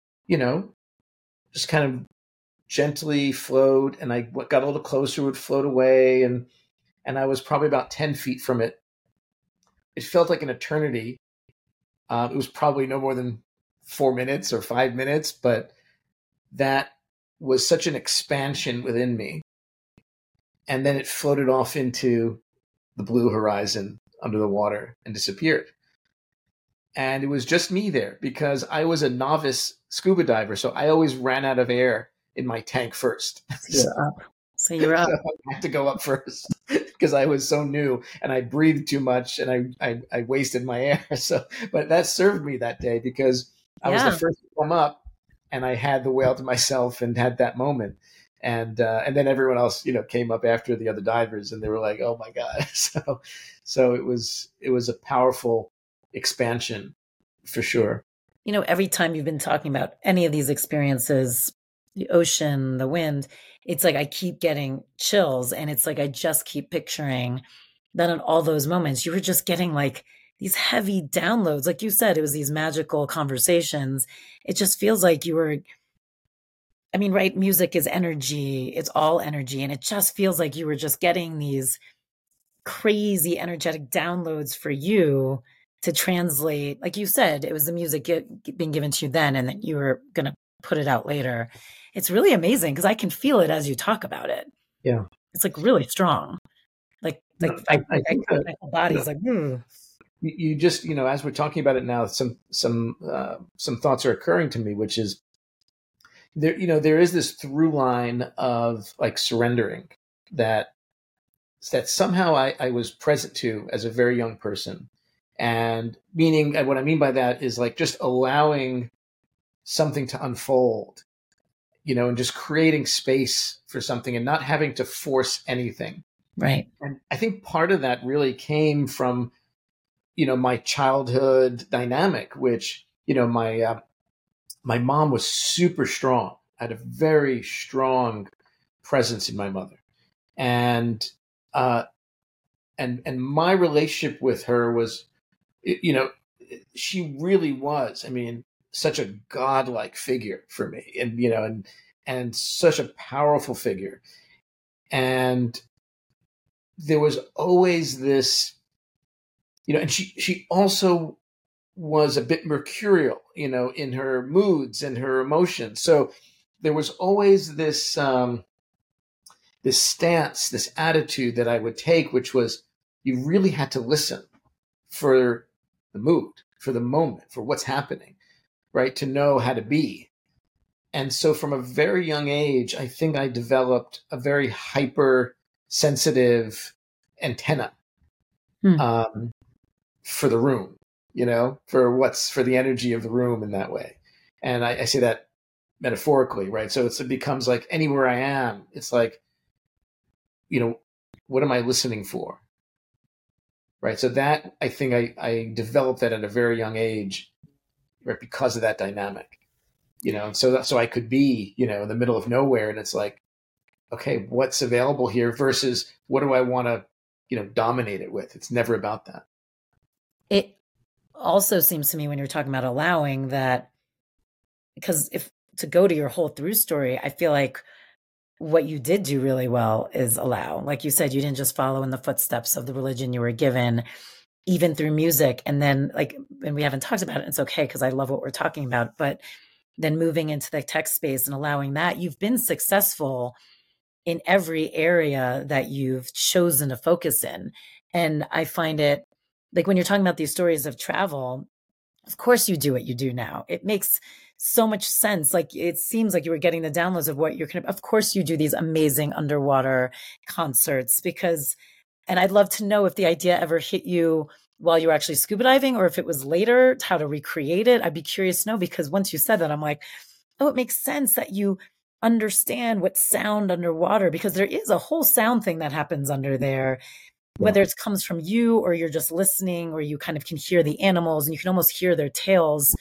B: just kind of gently float. And I got a little closer, it would float away. And I was probably about 10 feet from it. It felt like an eternity. It was probably no more than 4 minutes or 5 minutes, but that was such an expansion within me. And then it floated off into the blue horizon under the water and disappeared. And it was just me there because I was a novice scuba diver. So I always ran out of air in my tank first.
A: So you're up.
B: So I had to go up first because I was so new and I breathed too much and I wasted my air. But that served me that day because I was the first to come up and I had the whale to myself and had that moment. And then everyone else, came up after the other divers and they were like, oh my God. So it was a powerful expansion for sure.
A: Every time you've been talking about any of these experiences, the ocean, the wind, it's like I keep getting chills, and it's like I just keep picturing that in all those moments, you were just getting like these heavy downloads. Like you said, it was these magical conversations. It just feels like you were, right? Music is energy. It's all energy. And it just feels like you were just getting these crazy energetic downloads for you to translate. Like you said, it was the music being given to you then, and then you were going to put it out later. It's really amazing because I can feel it as you talk about it.
B: Yeah.
A: It's like really strong. I think the body's like,
B: You just, as we're talking about it now, some thoughts are occurring to me, which is there is this through line of like surrendering that somehow I was present to as a very young person. And what I mean by that is like just allowing something to unfold, and just creating space for something and not having to force anything.
A: Right.
B: And I think part of that really came from, my childhood dynamic, which, my mom was super strong. I had a very strong presence in my mother. And my relationship with her was, she really was, such a godlike figure for me, and such a powerful figure. And there was always this, and she also was a bit mercurial, in her moods and her emotions. So there was always this, this stance, this attitude that I would take, which was you really had to listen for the mood, for the moment, for what's happening, right? To know how to be. And so from a very young age, I think I developed a very hypersensitive antenna for the room, for the energy of the room in that way. And I say that metaphorically, right? So it becomes like anywhere I am, it's like, what am I listening for? Right. So that, I think I developed that at a very young age, right? Because of that dynamic, so I could be, in the middle of nowhere, and it's like, okay, what's available here versus what do I want to, dominate it with? It's never about that.
A: It also seems to me when you're talking about allowing that because if to go to your whole through story, I feel like what you did do really well is allow, like you said, you didn't just follow in the footsteps of the religion you were given, even through music. And then like, and we haven't talked about it, it's okay because I love what we're talking about, but then moving into the tech space and allowing that, you've been successful in every area that you've chosen to focus in. And I find it like when you're talking about these stories of travel, of course you do what you do now. It makes so much sense. Like it seems like you were getting the downloads of what you're of course you do these amazing underwater concerts because, and I'd love to know if the idea ever hit you while you were actually scuba diving or if it was later, how to recreate it. I'd be curious to know because once you said that, I'm like, oh, it makes sense that you understand what sound underwater, because there is a whole sound thing that happens under there, whether it comes from you or you're just listening or you kind of can hear the animals and you can almost hear their tails,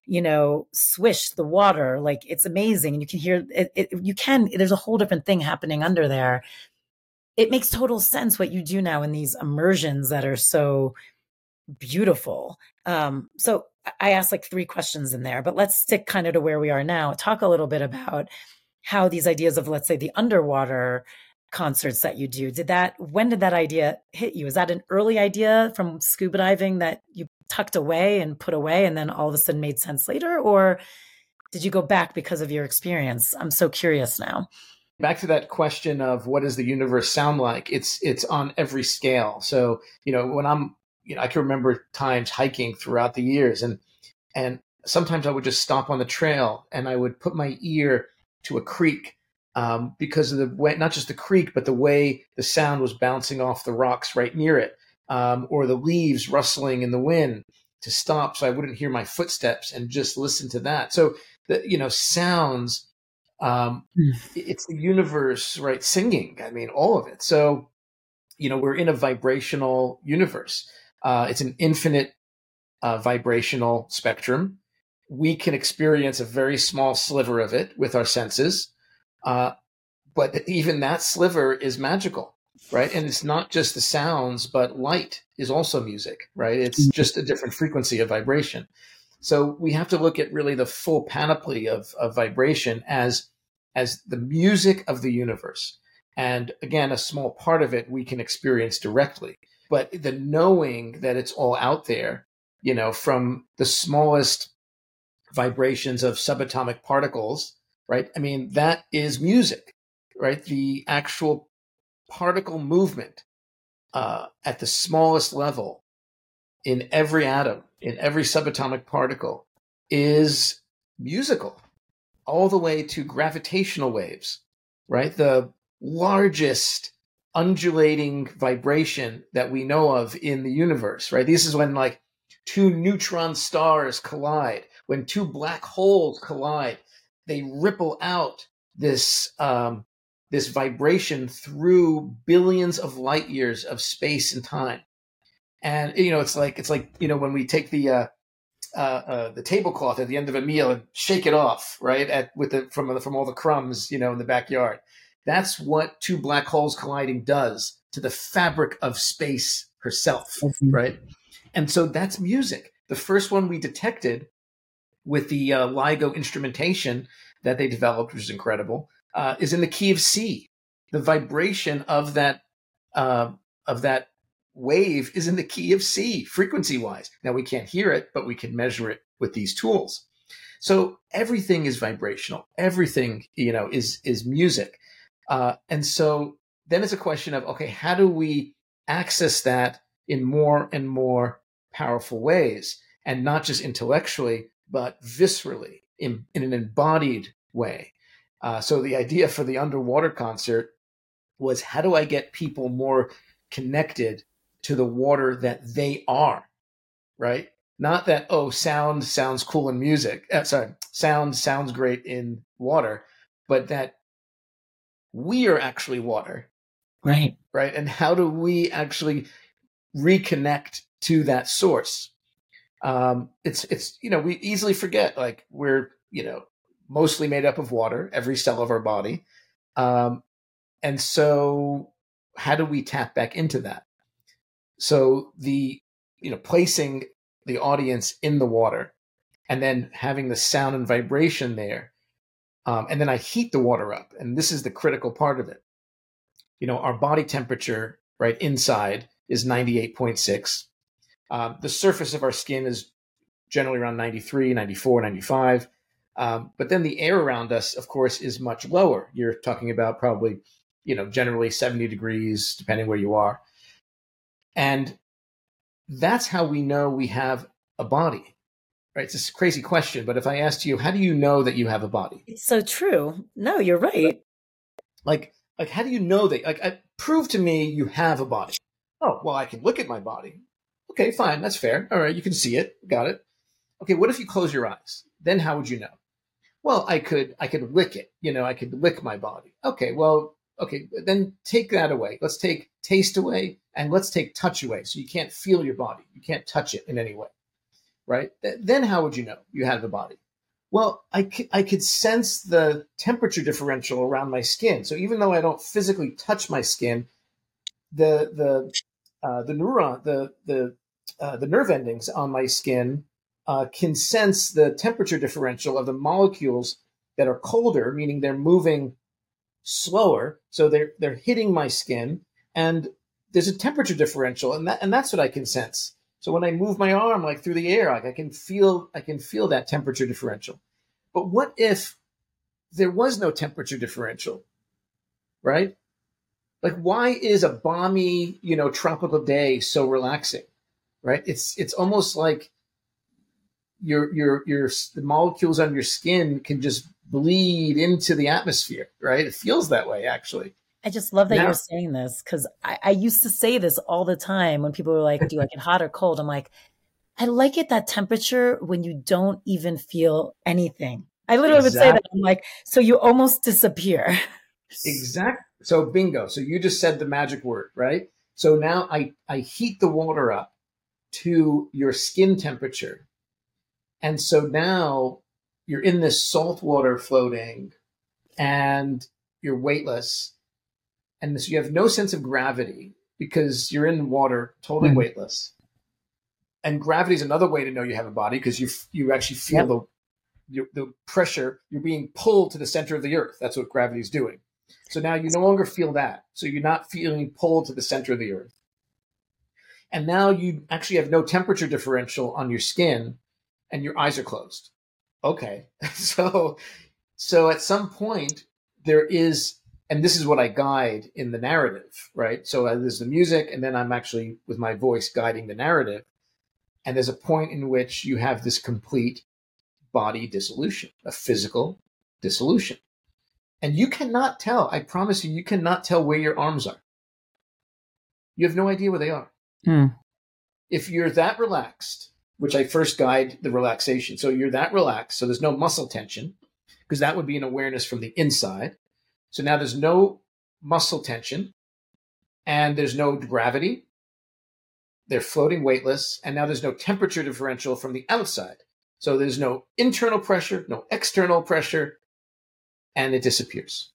A: swish the water. Like it's amazing. And you can hear it, there's a whole different thing happening under there. It makes total sense what you do now in these immersions that are so beautiful. So I asked like 3 questions in there, but let's stick kind of to where we are now. Talk a little bit about how these ideas of, let's say, the underwater concerts that you do, when did that idea hit you? Is that an early idea from scuba diving that you tucked away and put away and then all of a sudden made sense later? Or did you go back because of your experience? I'm so curious now.
B: Back to that question of what does the universe sound like? It's on every scale. So, when I can remember times hiking throughout the years and sometimes I would just stop on the trail and I would put my ear to a creek because of the way, not just the creek, but the way the sound was bouncing off the rocks right near it, or the leaves rustling in the wind, to stop so I wouldn't hear my footsteps and just listen to that. So, sounds, it's the universe, right? Singing, I mean, all of it. So, we're in a vibrational universe. It's an infinite vibrational spectrum. We can experience a very small sliver of it with our senses. But even that sliver is magical, right? And it's not just the sounds, but light is also music, right? It's just a different frequency of vibration. So we have to look at really the full panoply of vibration as the music of the universe. And again, a small part of it we can experience directly. But the knowing that it's all out there, from the smallest vibrations of subatomic particles, right? I mean, that is music, right? The actual particle movement at the smallest level in every atom, in every subatomic particle is musical, all the way to gravitational waves, right? The largest undulating vibration that we know of in the universe, right? This is when like 2 neutron stars collide, when 2 black holes collide, they ripple out this this vibration through billions of light years of space and time. And it's like when we take the tablecloth at the end of a meal and shake it off, right? From all the crumbs, in the backyard. That's what 2 black holes colliding does to the fabric of space herself, right? And so that's music. The first one we detected with the LIGO instrumentation that they developed, which is incredible, is in the key of C. The vibration of that wave is in the key of C, frequency-wise. Now, we can't hear it, but we can measure it with these tools. So everything is vibrational. Everything, is music. And so then it's a question of, okay, how do we access that in more and more powerful ways? And not just intellectually, but viscerally, in an embodied way. So the idea for the underwater concert was, how do I get people more connected to the water that they are, right? Not that, sound sounds cool in music. Sound sounds great in water, but that we are actually water.
A: Right.
B: Right. And how do we actually reconnect to that source? It's we easily forget, like, we're, mostly made up of water, every cell of our body. And so how do we tap back into that? So placing the audience in the water and then having the sound and vibration there. And then I heat the water up. And this is the critical part of it. Our body temperature, right, inside is 98.6. The surface of our skin is generally around 93, 94, 95. But then the air around us, of course, is much lower. You're talking about probably, generally 70 degrees, depending where you are. And that's how we know we have a body, right? It's a crazy question, but if I asked you, how do you know that you have a body?
A: It's so true. No, you're right.
B: Like, how do you know that? Prove to me you have a body. Oh, well, I can look at my body. Okay, fine, that's fair. All right, you can see it. Got it. Okay, what if you close your eyes? Then how would you know? Well, I could lick it. I could lick my body. Okay, well, then take that away. Let's take taste away and let's take touch away. So you can't feel your body. You can't touch it in any way, right? Then how would you know you had the body? Well, I could sense the temperature differential around my skin. So even though I don't physically touch my skin, the nerve endings on my skin can sense the temperature differential of the molecules that are colder, meaning they're moving slower. So they're hitting my skin, and there's a temperature differential, and that's what I can sense. So when I move my arm like through the air, like I can feel that temperature differential. But what if there was no temperature differential, right? Like, why is a balmy, tropical day so relaxing, right? It's almost like the molecules on your skin can just bleed into the atmosphere, right? It feels that way, actually.
A: I just love that you're saying this, because I used to say this all the time when people were like, do you like it hot or cold? I'm like, I like it that temperature when you don't even feel anything. I literally would say that. I'm like, so you almost disappear.
B: Exactly. So bingo. So you just said the magic word, right? So now I heat the water up to your skin temperature. And so now you're in this salt water floating and you're weightless. And so you have no sense of gravity because you're in water, totally weightless. And gravity is another way to know you have a body, because you actually feel the pressure. You're being pulled to the center of the earth. That's what gravity is doing. So now you no longer feel that. So you're not feeling pulled to the center of the earth. And now you actually have no temperature differential on your skin, and your eyes are closed. Okay. So at some point there is, and this is what I guide in the narrative, right? So there's the music, and then I'm actually with my voice guiding the narrative. And there's a point in which you have this complete body dissolution, a physical dissolution. And you cannot tell, I promise you cannot tell where your arms are. You have no idea where they are. If you're that relaxed, which I first guide the relaxation. So you're that relaxed, so there's no muscle tension, because that would be an awareness from the inside. So now there's no muscle tension, and there's no gravity. They're floating weightless, and now there's no temperature differential from the outside. So there's no internal pressure, no external pressure, and it disappears.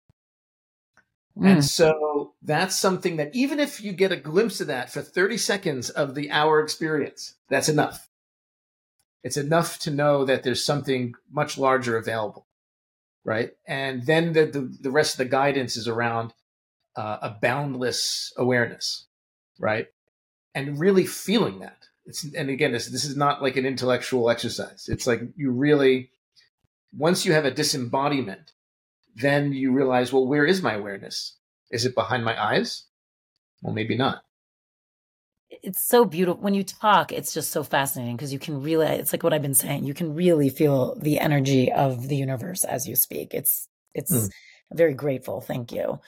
B: And so that's something that even if you get a glimpse of that for 30 seconds of the hour experience, that's enough. It's enough to know that there's something much larger available, right? And then the rest of the guidance is around a boundless awareness, right? And really feeling that. And again, this is not like an intellectual exercise. It's like you really, once you have a disembodiment, then you realize, well, where is my awareness? Is it behind my eyes? Well, maybe not.
A: It's so beautiful. When you talk, it's just so fascinating, because you can really, it's like what I've been saying, you can really feel the energy of the universe as you speak. It's very grateful. Thank you.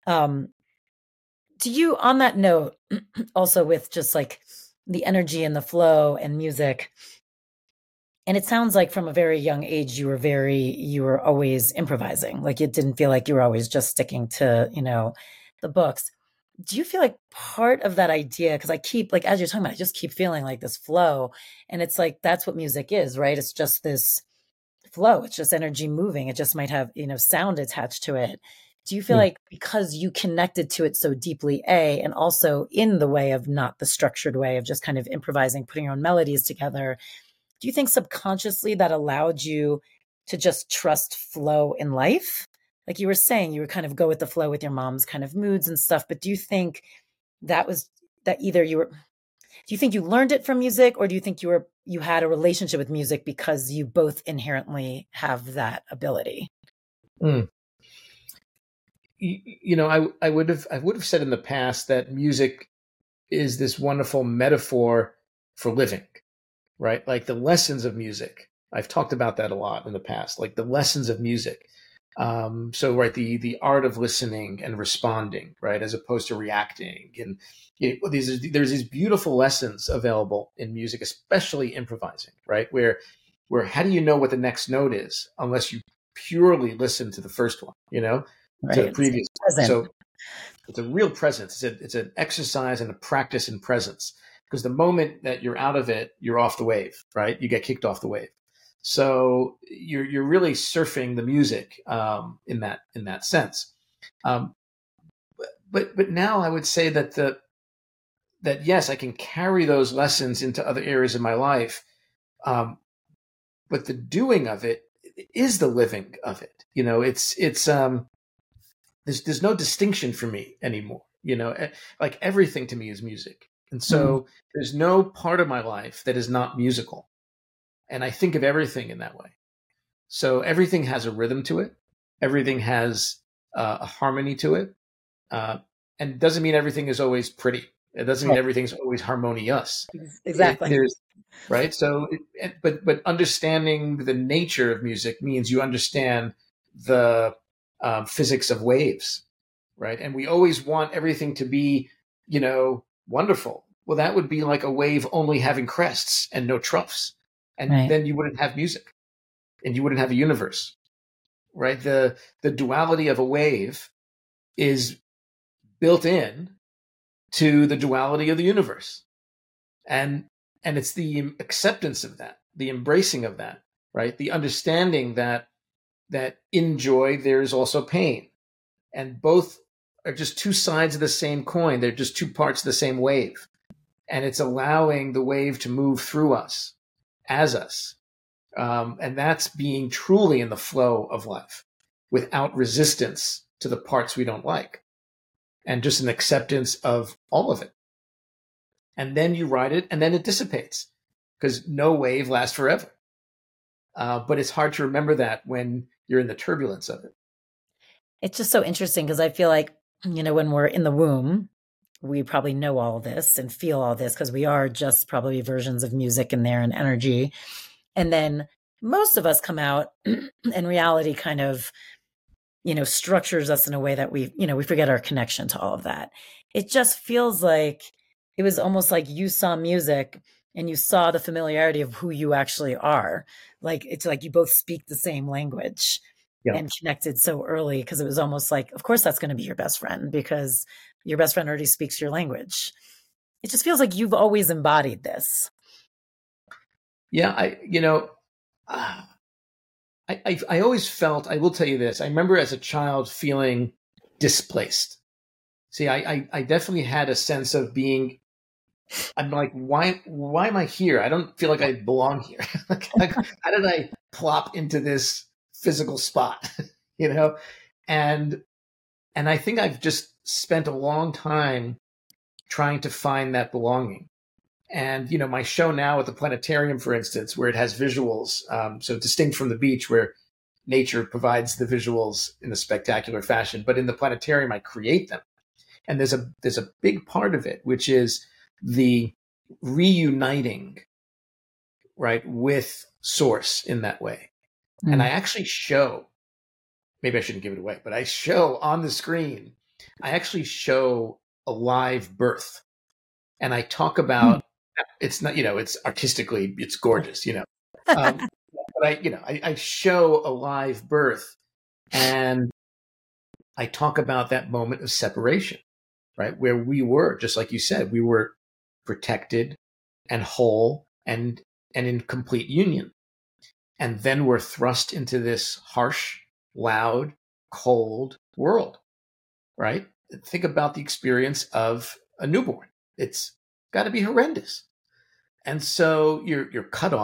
A: Do you, on that note, also with just like the energy and the flow and music, and it sounds like from a very young age, you were always improvising. Like it didn't feel like you were always just sticking to, the books. Do you feel like part of that idea, because I keep, like, as you're talking about, I just keep feeling like this flow, and it's like, that's what music is, right? It's just this flow. It's just energy moving. It just might have, sound attached to it. Do you feel like because you connected to it so deeply, and also in the way of not the structured way of just kind of improvising, putting your own melodies together, do you think subconsciously that allowed you to just trust flow in life? Like you were saying, you were kind of go with the flow with your mom's kind of moods and stuff. But do you think that was that either you were, do you think you learned it from music, or do you think you had a relationship with music because you both inherently have that ability?
B: Mm. I would have said in the past that music is this wonderful metaphor for living, right? Like the lessons of music. I've talked about that a lot in the past, like the lessons of music. So right, the art of listening and responding, right, as opposed to reacting, and there's these beautiful lessons available in music, especially improvising, right, where how do you know what the next note is unless you purely listen to the first one, to the
A: Right.
B: previous one.
A: Present.
B: So it's a real presence. It's an exercise and a practice in presence, because the moment that you're out of it, you're off the wave, right? You get kicked off the wave. So you're really surfing the music in that sense. But now I would say that yes, I can carry those lessons into other areas of my life, but the doing of it is the living of it. There's no distinction for me anymore. Like everything to me is music, and so there's no part of my life that is not musical. And I think of everything in that way. So everything has a rhythm to it. Everything has a harmony to it. And it doesn't mean everything is always pretty. It doesn't mean everything's always harmonious.
A: Exactly.
B: There's right. So, but understanding the nature of music means you understand the physics of waves, right? And we always want everything to be, wonderful. Well, that would be like a wave only having crests and no troughs. And
A: Right.
B: then you wouldn't have music, and you wouldn't have a universe, right? The duality of a wave is built in to the duality of the universe, and it's the acceptance of that, the embracing of that, right? The understanding that in joy there is also pain, and both are just two sides of the same coin. They're just two parts of the same wave, and it's allowing the wave to move through us, as us. And that's being truly in the flow of life without resistance to the parts we don't like, and just an acceptance of all of it. And then you ride it, and then it dissipates, because no wave lasts forever. But it's hard to remember that when you're in the turbulence of it.
A: It's just so interesting because I feel like, when we're in the womb, we probably know all this and feel all this because we are just probably versions of music in there and energy. And then most of us come out and reality kind of, structures us in a way that we forget our connection to all of that. It just feels like it was almost like you saw music and you saw the familiarity of who you actually are. Like, it's like you both speak the same language and connected so early, because it was almost like, of course, that's going to be your best friend because your best friend already speaks your language. It just feels like you've always embodied this.
B: Yeah, I always felt, I will tell you this, I remember as a child feeling displaced. See, I definitely had a sense of being, I'm like, why am I here? I don't feel like I belong here. Like, how did I plop into this physical spot? And I think I've just spent a long time trying to find that belonging. And, my show now at the planetarium, for instance, where it has visuals, so distinct from the beach where nature provides the visuals in a spectacular fashion, but in the planetarium, I create them. And there's a big part of it, which is the reuniting, right, with source in that way. And I actually show, maybe I shouldn't give it away, but I show on the screen, I actually show a live birth. And I talk about, it's not, it's artistically, it's gorgeous, but I show a live birth, and I talk about that moment of separation, right? Where we were, just like you said, we were protected and whole and in complete union. And then we're thrust into this harsh, loud, cold world, right? Think about the experience of a newborn. It's got to be horrendous. And so you're cut off.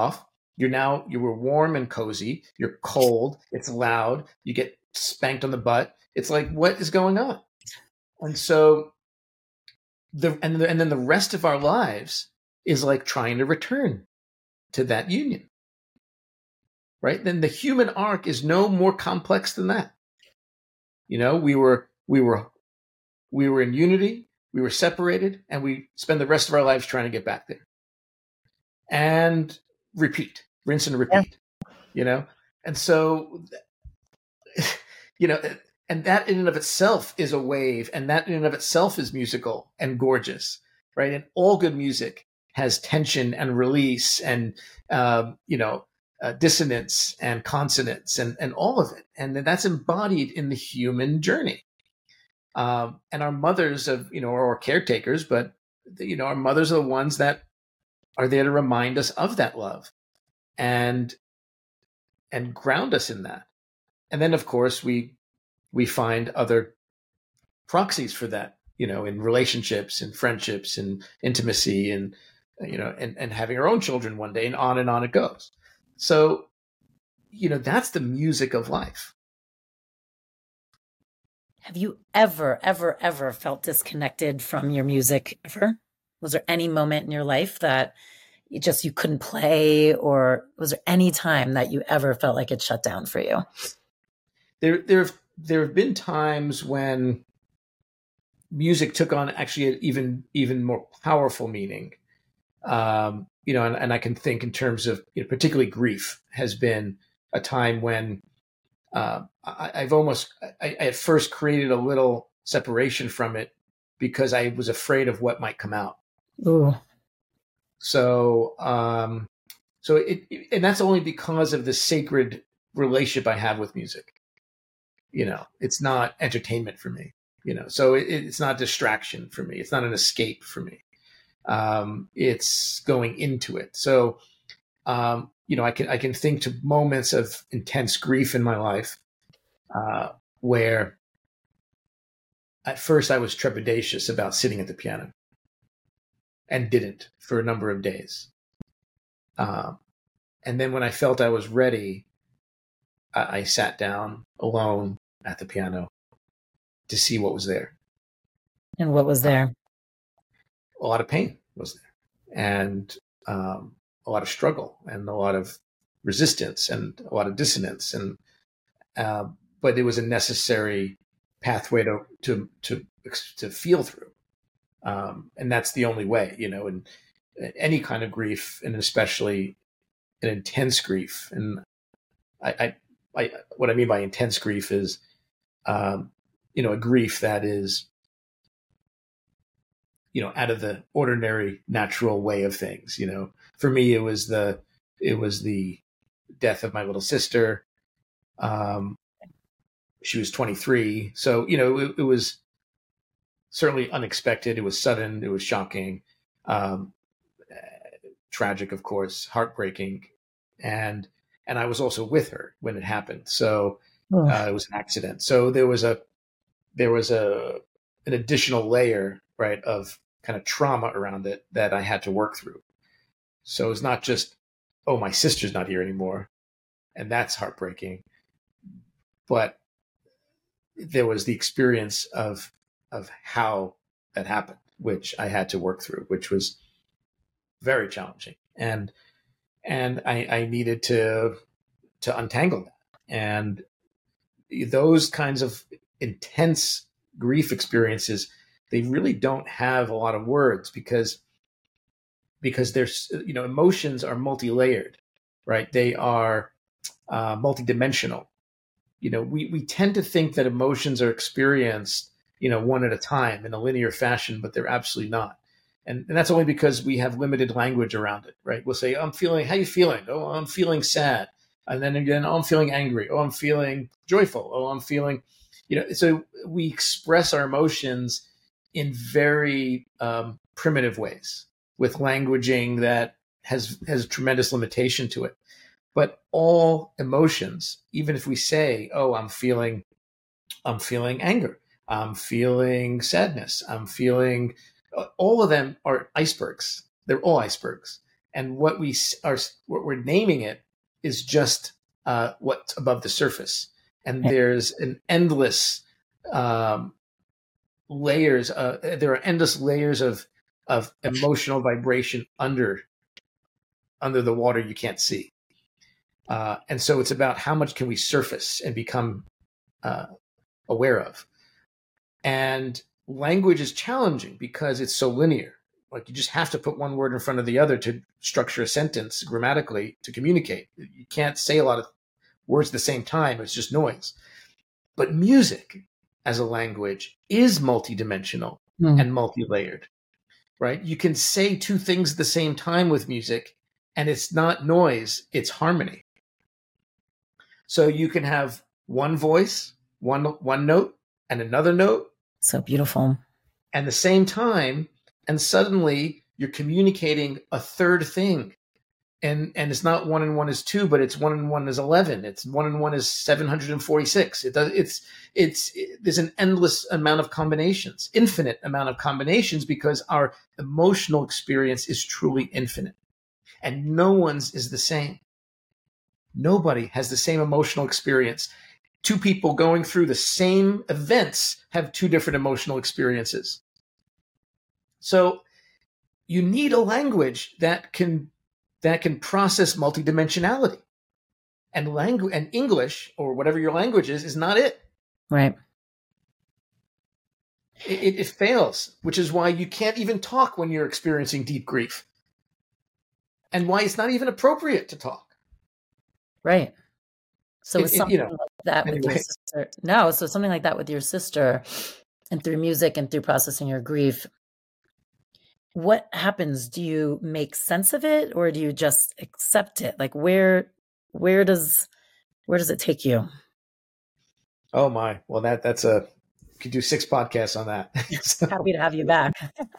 B: You were warm and cozy. You're cold. It's loud. You get spanked on the butt. It's like, what is going on? And so and then the rest of our lives is like trying to return to that union, right? Then the human arc is no more complex than that. We were in unity, we were separated, and we spend the rest of our lives trying to get back there. And repeat, rinse and repeat, And so, and that in and of itself is a wave, and that in and of itself is musical and gorgeous, right? And all good music has tension and release and, dissonance and consonance and all of it. And that's embodied in the human journey. And our mothers are caretakers, but our mothers are the ones that are there to remind us of that love and ground us in that. And then, of course, we find other proxies for that, in relationships and friendships and intimacy and having our own children one day, and on it goes. So, that's the music of life.
A: Have you ever, ever, ever felt disconnected from your music ever? Was there any moment in your life that you couldn't play, or was there any time that you ever felt like it shut down for you?
B: There have been times when music took on actually an even more powerful meaning. And I can think in terms of, particularly grief has been a time when I at first created a little separation from it because I was afraid of what might come out.
A: Ooh.
B: So, and that's only because of the sacred relationship I have with music. It's not entertainment for me, so it's not distraction for me. It's not an escape for me. It's going into it. So, I can think to moments of intense grief in my life, where at first I was trepidatious about sitting at the piano and didn't for a number of days. And then when I felt I was ready, I sat down alone at the piano to see what was there.
A: And what was there?
B: A lot of pain was there, and a lot of struggle, and a lot of resistance, and a lot of dissonance, and but it was a necessary pathway to feel through, and that's the only way, and any kind of grief, and especially an intense grief. And I what I mean by intense grief is, a grief that is, out of the ordinary, natural way of things. For me, it was the death of my little sister. She was 23. So, it was certainly unexpected. It was sudden. It was shocking, tragic, of course, heartbreaking. And I was also with her when it happened. So it was an accident. So there was an additional layer, right, of kind of trauma around it that I had to work through. So it's not just, oh, my sister's not here anymore, and that's heartbreaking. But there was the experience of how that happened, which I had to work through, which was very challenging. And I needed to untangle that. And those kinds of intense grief experiences, they really don't have a lot of words because there's, emotions are multi-layered, right? They are multidimensional. We tend to think that emotions are experienced, one at a time in a linear fashion, but they're absolutely not. And that's only because we have limited language around it, right? We'll say, I'm feeling, how you feeling? Oh, I'm feeling sad. And then again, oh, I'm feeling angry. Oh, I'm feeling joyful. Oh, I'm feeling, so we express our emotions in very primitive ways with languaging that has tremendous limitation to it. But all emotions, even if we say, oh, I'm feeling anger, I'm feeling sadness, I'm feeling, all of them are icebergs. They're all icebergs. And what what we're naming it is just what's above the surface. And there's an endless layers. There are endless layers of emotional vibration under the water you can't see. And so it's about how much can we surface and become aware of. And language is challenging because it's so linear. Like you just have to put one word in front of the other to structure a sentence grammatically to communicate. You can't say a lot of words at the same time. It's just noise. But music as a language is multidimensional and multi-layered, right? You can say two things at the same time with music, and it's not noise, it's harmony. So you can have one voice, one note, and another note.
A: So beautiful.
B: At the same time, and suddenly you're communicating a third thing. And it's not 1 and 1 is 2, but it's 1 and 1 is 11. It's 1 and 1 is 746. There's an endless amount of combinations, infinite amount of combinations, because our emotional experience is truly infinite. And no one's is the same. Nobody has the same emotional experience. Two people going through the same events have two different emotional experiences. So you need a language that can process multidimensionality. And English, or whatever your language is not it.
A: Right.
B: It fails, which is why you can't even talk when you're experiencing deep grief. And why it's not even appropriate to talk.
A: Right. So it's something like that
B: anyway.
A: with your sister. No, so something like that with your sister, and through music and through processing your grief. What happens? Do you make sense of it, or do you just accept it? Like where does it take you?
B: Oh my. Well, that's could do 6 podcasts on that.
A: So, happy to have you back.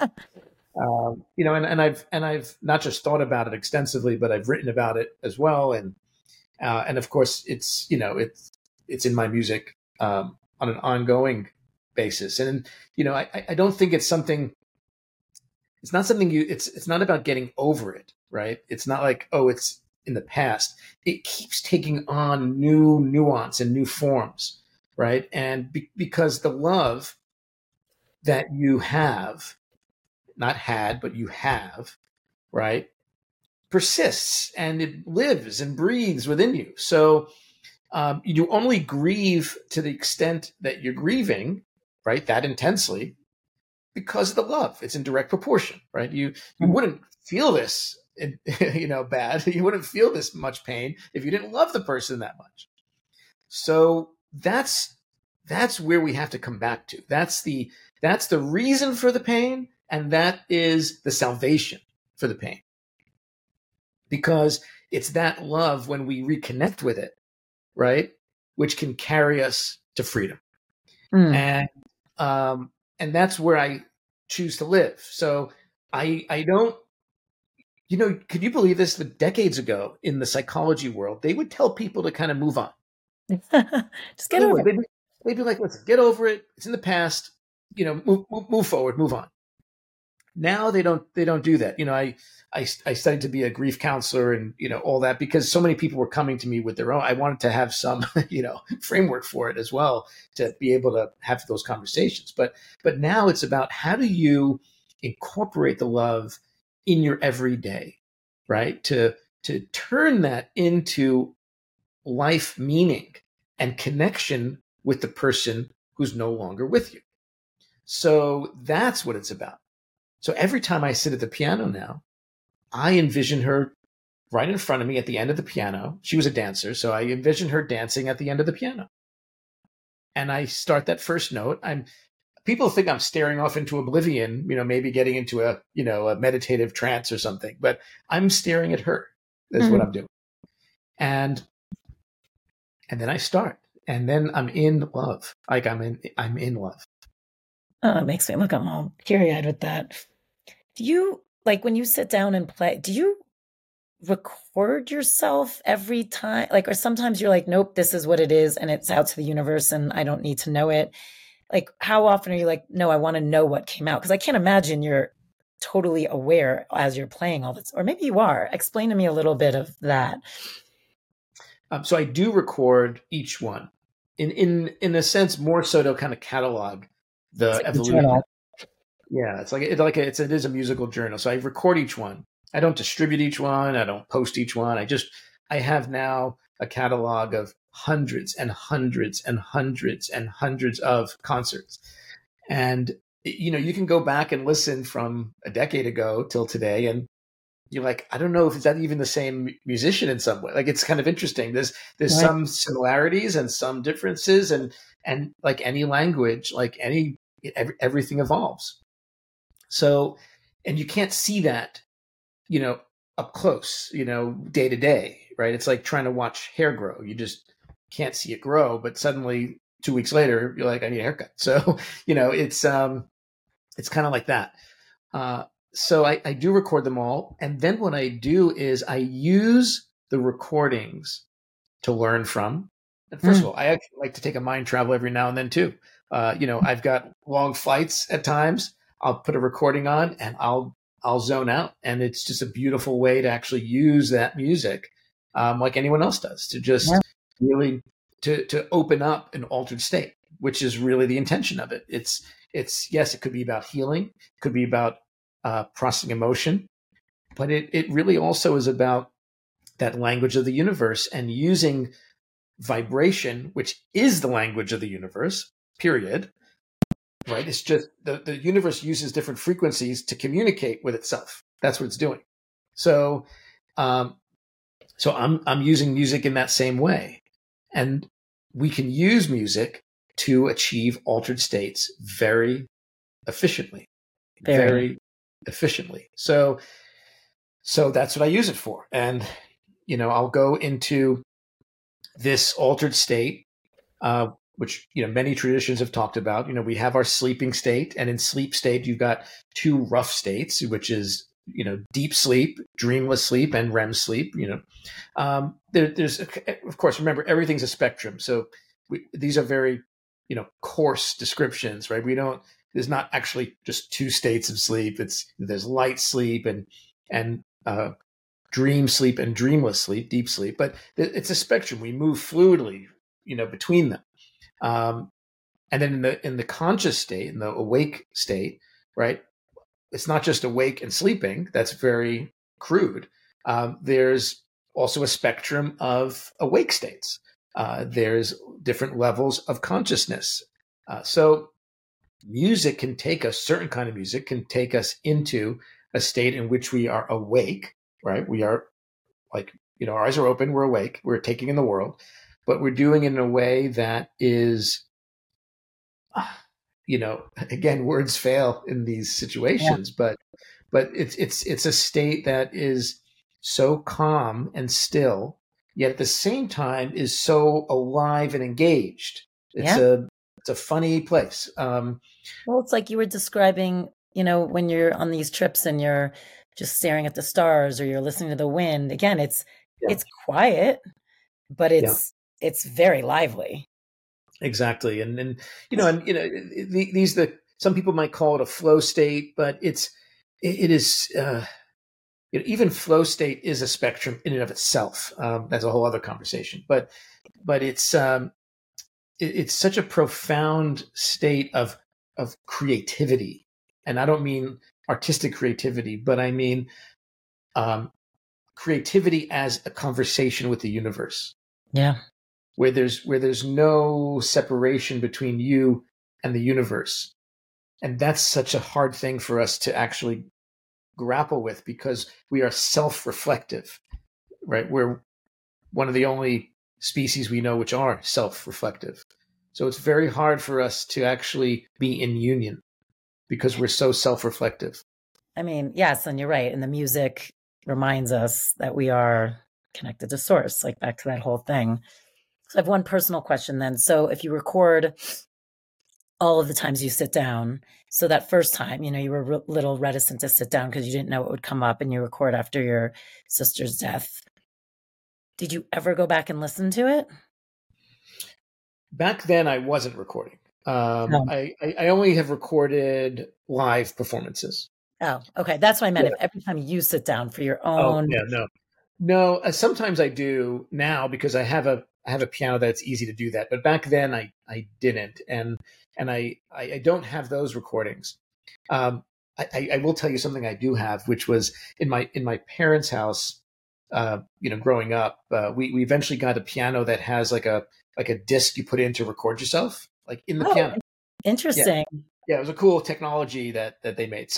B: And I've not just thought about it extensively, but I've written about it as well. And of course it's in my music, on an ongoing basis. And, I don't think it's something, it's not something it's not about getting over it, right? It's not like, oh, it's in the past. It keeps taking on new nuance and new forms, right? And because the love that you have, not had, but you have, right, persists and it lives and breathes within you. So you only grieve to the extent that you're grieving, right, that intensely, because of the love. It's in direct proportion, right? You wouldn't feel this, bad. You wouldn't feel this much pain if you didn't love the person that much. So that's where we have to come back to. That's the reason for the pain, and that is the salvation for the pain. Because it's that love, when we reconnect with it, right, which can carry us to freedom. And that's where I choose to live. So I don't, could you believe this? That decades ago in the psychology world, they would tell people to kind of move on.
A: Just get over it.
B: They'd be like, listen, get over it. It's in the past, move forward, move on. Now they don't do that. I studied to be a grief counselor and, all that, because so many people were coming to me with their own. I wanted to have some, framework for it as well, to be able to have those conversations. But now it's about, how do you incorporate the love in your everyday, right? To turn that into life meaning and connection with the person who's no longer with you. So that's what it's about. So every time I sit at the piano now, I envision her right in front of me at the end of the piano. She was a dancer, so I envision her dancing at the end of the piano. And I start that first note. People think I'm staring off into oblivion, maybe getting into a meditative trance or something, but I'm staring at her. That's what I'm doing. And then I start, and then I'm in love. Like I'm in love.
A: Oh, it makes me look, I'm all teary-eyed with that. Do you, like, when you sit down and play, do you record yourself every time? Like, or sometimes you're like, nope, this is what it is, and it's out to the universe, and I don't need to know it. Like, how often are you like, no, I want to know what came out? Because I can't imagine you're totally aware as you're playing all this, or maybe you are. Explain to me a little bit of that.
B: So I do record each one in a sense, more so to kind of catalog the
A: Like
B: evolution. Yeah, it is a musical journal. So I record each one. I don't distribute each one. I don't post each one. I have now a catalog of hundreds and hundreds and hundreds and hundreds of concerts. And you can go back and listen from a decade ago till today, and you're like, I don't know if it's that even the same musician in some way. Like, it's kind of interesting. There's
A: Right.
B: some similarities and some differences, and like any language, everything evolves. So, and you can't see that, up close, day to day, right? It's like trying to watch hair grow. You just can't see it grow, but suddenly 2 weeks later, you're like, I need a haircut. So, it's kind of like that. So I do record them all. And then what I do is I use the recordings to learn from. And first of all, I actually like to take a mind travel every now and then too. I've got long flights at times. I'll put a recording on and I'll zone out. And it's just a beautiful way to actually use that music, like anyone else does, to just really to open up an altered state, which is really the intention of it. It's yes, it could be about healing, it could be about processing emotion, but it really also is about that language of the universe and using vibration, which is the language of the universe, period. Right? It's just the universe uses different frequencies to communicate with itself. That's what it's doing. So, so I'm using music in that same way, and we can use music to achieve altered states very efficiently, very efficiently. So that's what I use it for. And, I'll go into this altered state, which, many traditions have talked about. We have our sleeping state, and in sleep state, you've got two rough states, which is, deep sleep, dreamless sleep, and REM sleep. There's, of course, remember, everything's a spectrum. So these are very, coarse descriptions, right? There's not actually just two states of sleep. There's light sleep and dream sleep and dreamless sleep, deep sleep, but it's a spectrum. We move fluidly, between them. And then in the conscious state, in the awake state, right? It's not just awake and sleeping. That's very crude. There's also a spectrum of awake states. There's different levels of consciousness. So music can take us, certain kind of music can take us into a state in which we are awake, right? We are like, our eyes are open, we're awake, we're taking in the world, but we're doing it in a way that is, again, words fail in these situations, but it's a state that is so calm and still, yet at the same time is so alive and engaged. It's a funny place.
A: Well, it's like you were describing, when you're on these trips and you're just staring at the stars or you're listening to the wind. Again, it's quiet, but it's very lively.
B: Exactly. And some people might call it a flow state, but it is, even flow state is a spectrum in and of itself. That's a whole other conversation, but it's such a profound state of creativity. And I don't mean artistic creativity, but I mean, creativity as a conversation with the universe.
A: Yeah.
B: Where there's no separation between you and the universe. And that's such a hard thing for us to actually grapple with, because we are self-reflective, right? We're one of the only species we know which are self-reflective. So it's very hard for us to actually be in union because we're so self-reflective.
A: I mean, yes, and you're right. And the music reminds us that we are connected to source, like back to that whole thing. So I have one personal question then. So if you record all of the times you sit down, so that first time, you were a little reticent to sit down because you didn't know what would come up, and you record after your sister's death. Did you ever go back and listen to it?
B: Back then, I wasn't recording.
A: No.
B: I only have recorded live performances.
A: Oh, okay. That's what I meant.
B: Yeah.
A: If every time you sit down for your
B: Oh,
A: own.
B: yeah, no. No, sometimes I do now because I have a piano that's easy to do that. But back then I didn't, and I don't have those recordings. Um, I will tell you something I do have, which was in my parents' house. Growing up, we eventually got a piano that has like a disc you put in to record yourself, like in the
A: Oh,
B: piano. Yeah,
A: interesting.
B: yeah, it was a cool technology that they made.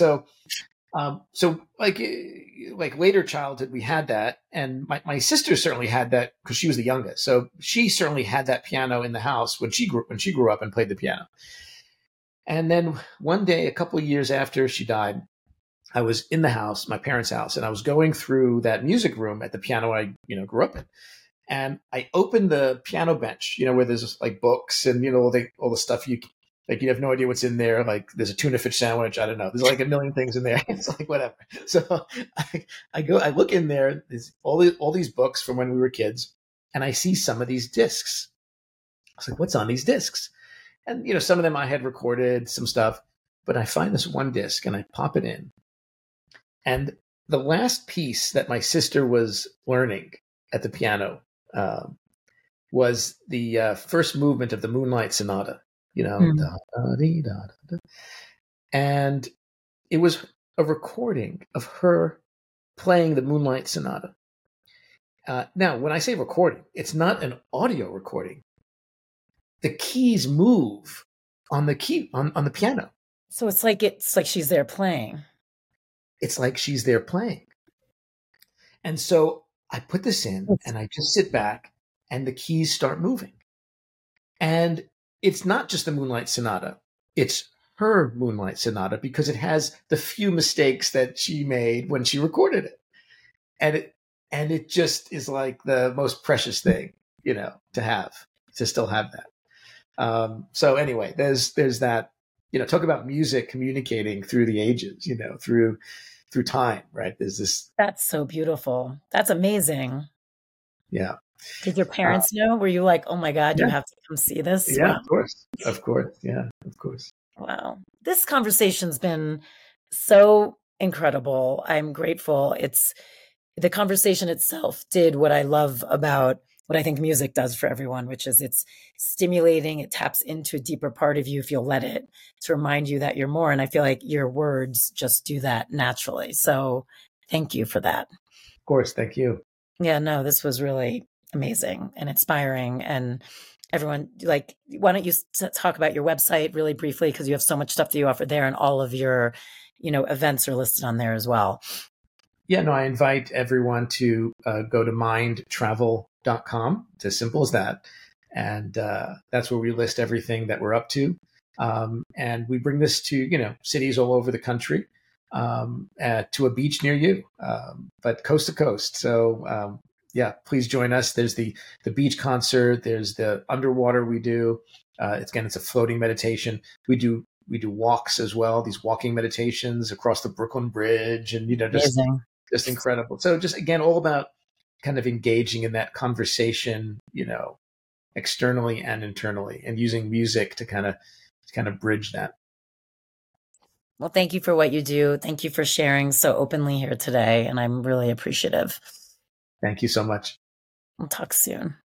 B: So like later childhood, we had that, and my sister certainly had that because she was the youngest. So she certainly had that piano in the house when she grew up and played the piano. And then one day, a couple of years after she died, I was in the house, my parents' house, and I was going through that music room at the piano I grew up in, and I opened the piano bench, where there's like books and all the stuff you have no idea what's in there. Like there's a tuna fish sandwich. I don't know. There's like a million things in there. It's like whatever. So I look in there. There's all these books from when we were kids, and I see some of these discs. I was like, what's on these discs? And some of them I had recorded some stuff, but I find this one disc and I pop it in, and the last piece that my sister was learning at the piano um, was the first movement of the Moonlight Sonata.
A: Hmm.
B: Da, da, dee, da, da, da. And it was a recording of her playing the Moonlight Sonata. Now, when I say recording, it's not an audio recording. The keys move on the key on the piano.
A: So it's like she's there playing.
B: It's like she's there playing. And so I put this in and I just sit back and the keys start moving. And it's not just the Moonlight Sonata, it's her Moonlight Sonata because it has the few mistakes that she made when she recorded it. And it just is like the most precious thing, to still have that. So anyway, there's that, talk about music communicating through the ages, through time, right? There's this,
A: That's so beautiful. That's amazing.
B: yeah.
A: Did your
B: Uh,
A: parents know? Were you like, oh my God, you
B: yeah,
A: have to come see this?
B: yeah,
A: Wow.
B: of course. Of course. Yeah, of course.
A: Wow. This conversation's been so incredible. I'm grateful. It's the conversation itself did what I love about what I think music does for everyone, which is it's stimulating, it taps into a deeper part of you if you'll let it to remind you that you're more. And I feel like your words just do that naturally. So thank you for that.
B: Of course. Thank you.
A: Yeah, no, this was really amazing and inspiring. And everyone, like, why don't you talk about your website really briefly? Because you have so much stuff that you offer there, and all of your, events are listed on there as well.
B: Yeah, no, I invite everyone to go to mindtravel.com. It's as simple as that. And that's where we list everything that we're up to. And we bring this to, cities all over the country, to a beach near you, but coast to coast. So, yeah, please join us. There's the beach concert. There's the underwater we do. It's a floating meditation. We do walks as well. These walking meditations across the Brooklyn Bridge, and
A: Amazing.
B: just incredible. So just again, all about kind of engaging in that conversation, externally and internally, and using music to kind of bridge that.
A: Well, thank you for what you do. Thank you for sharing so openly here today. And I'm really appreciative.
B: Thank you so much.
A: We'll talk soon.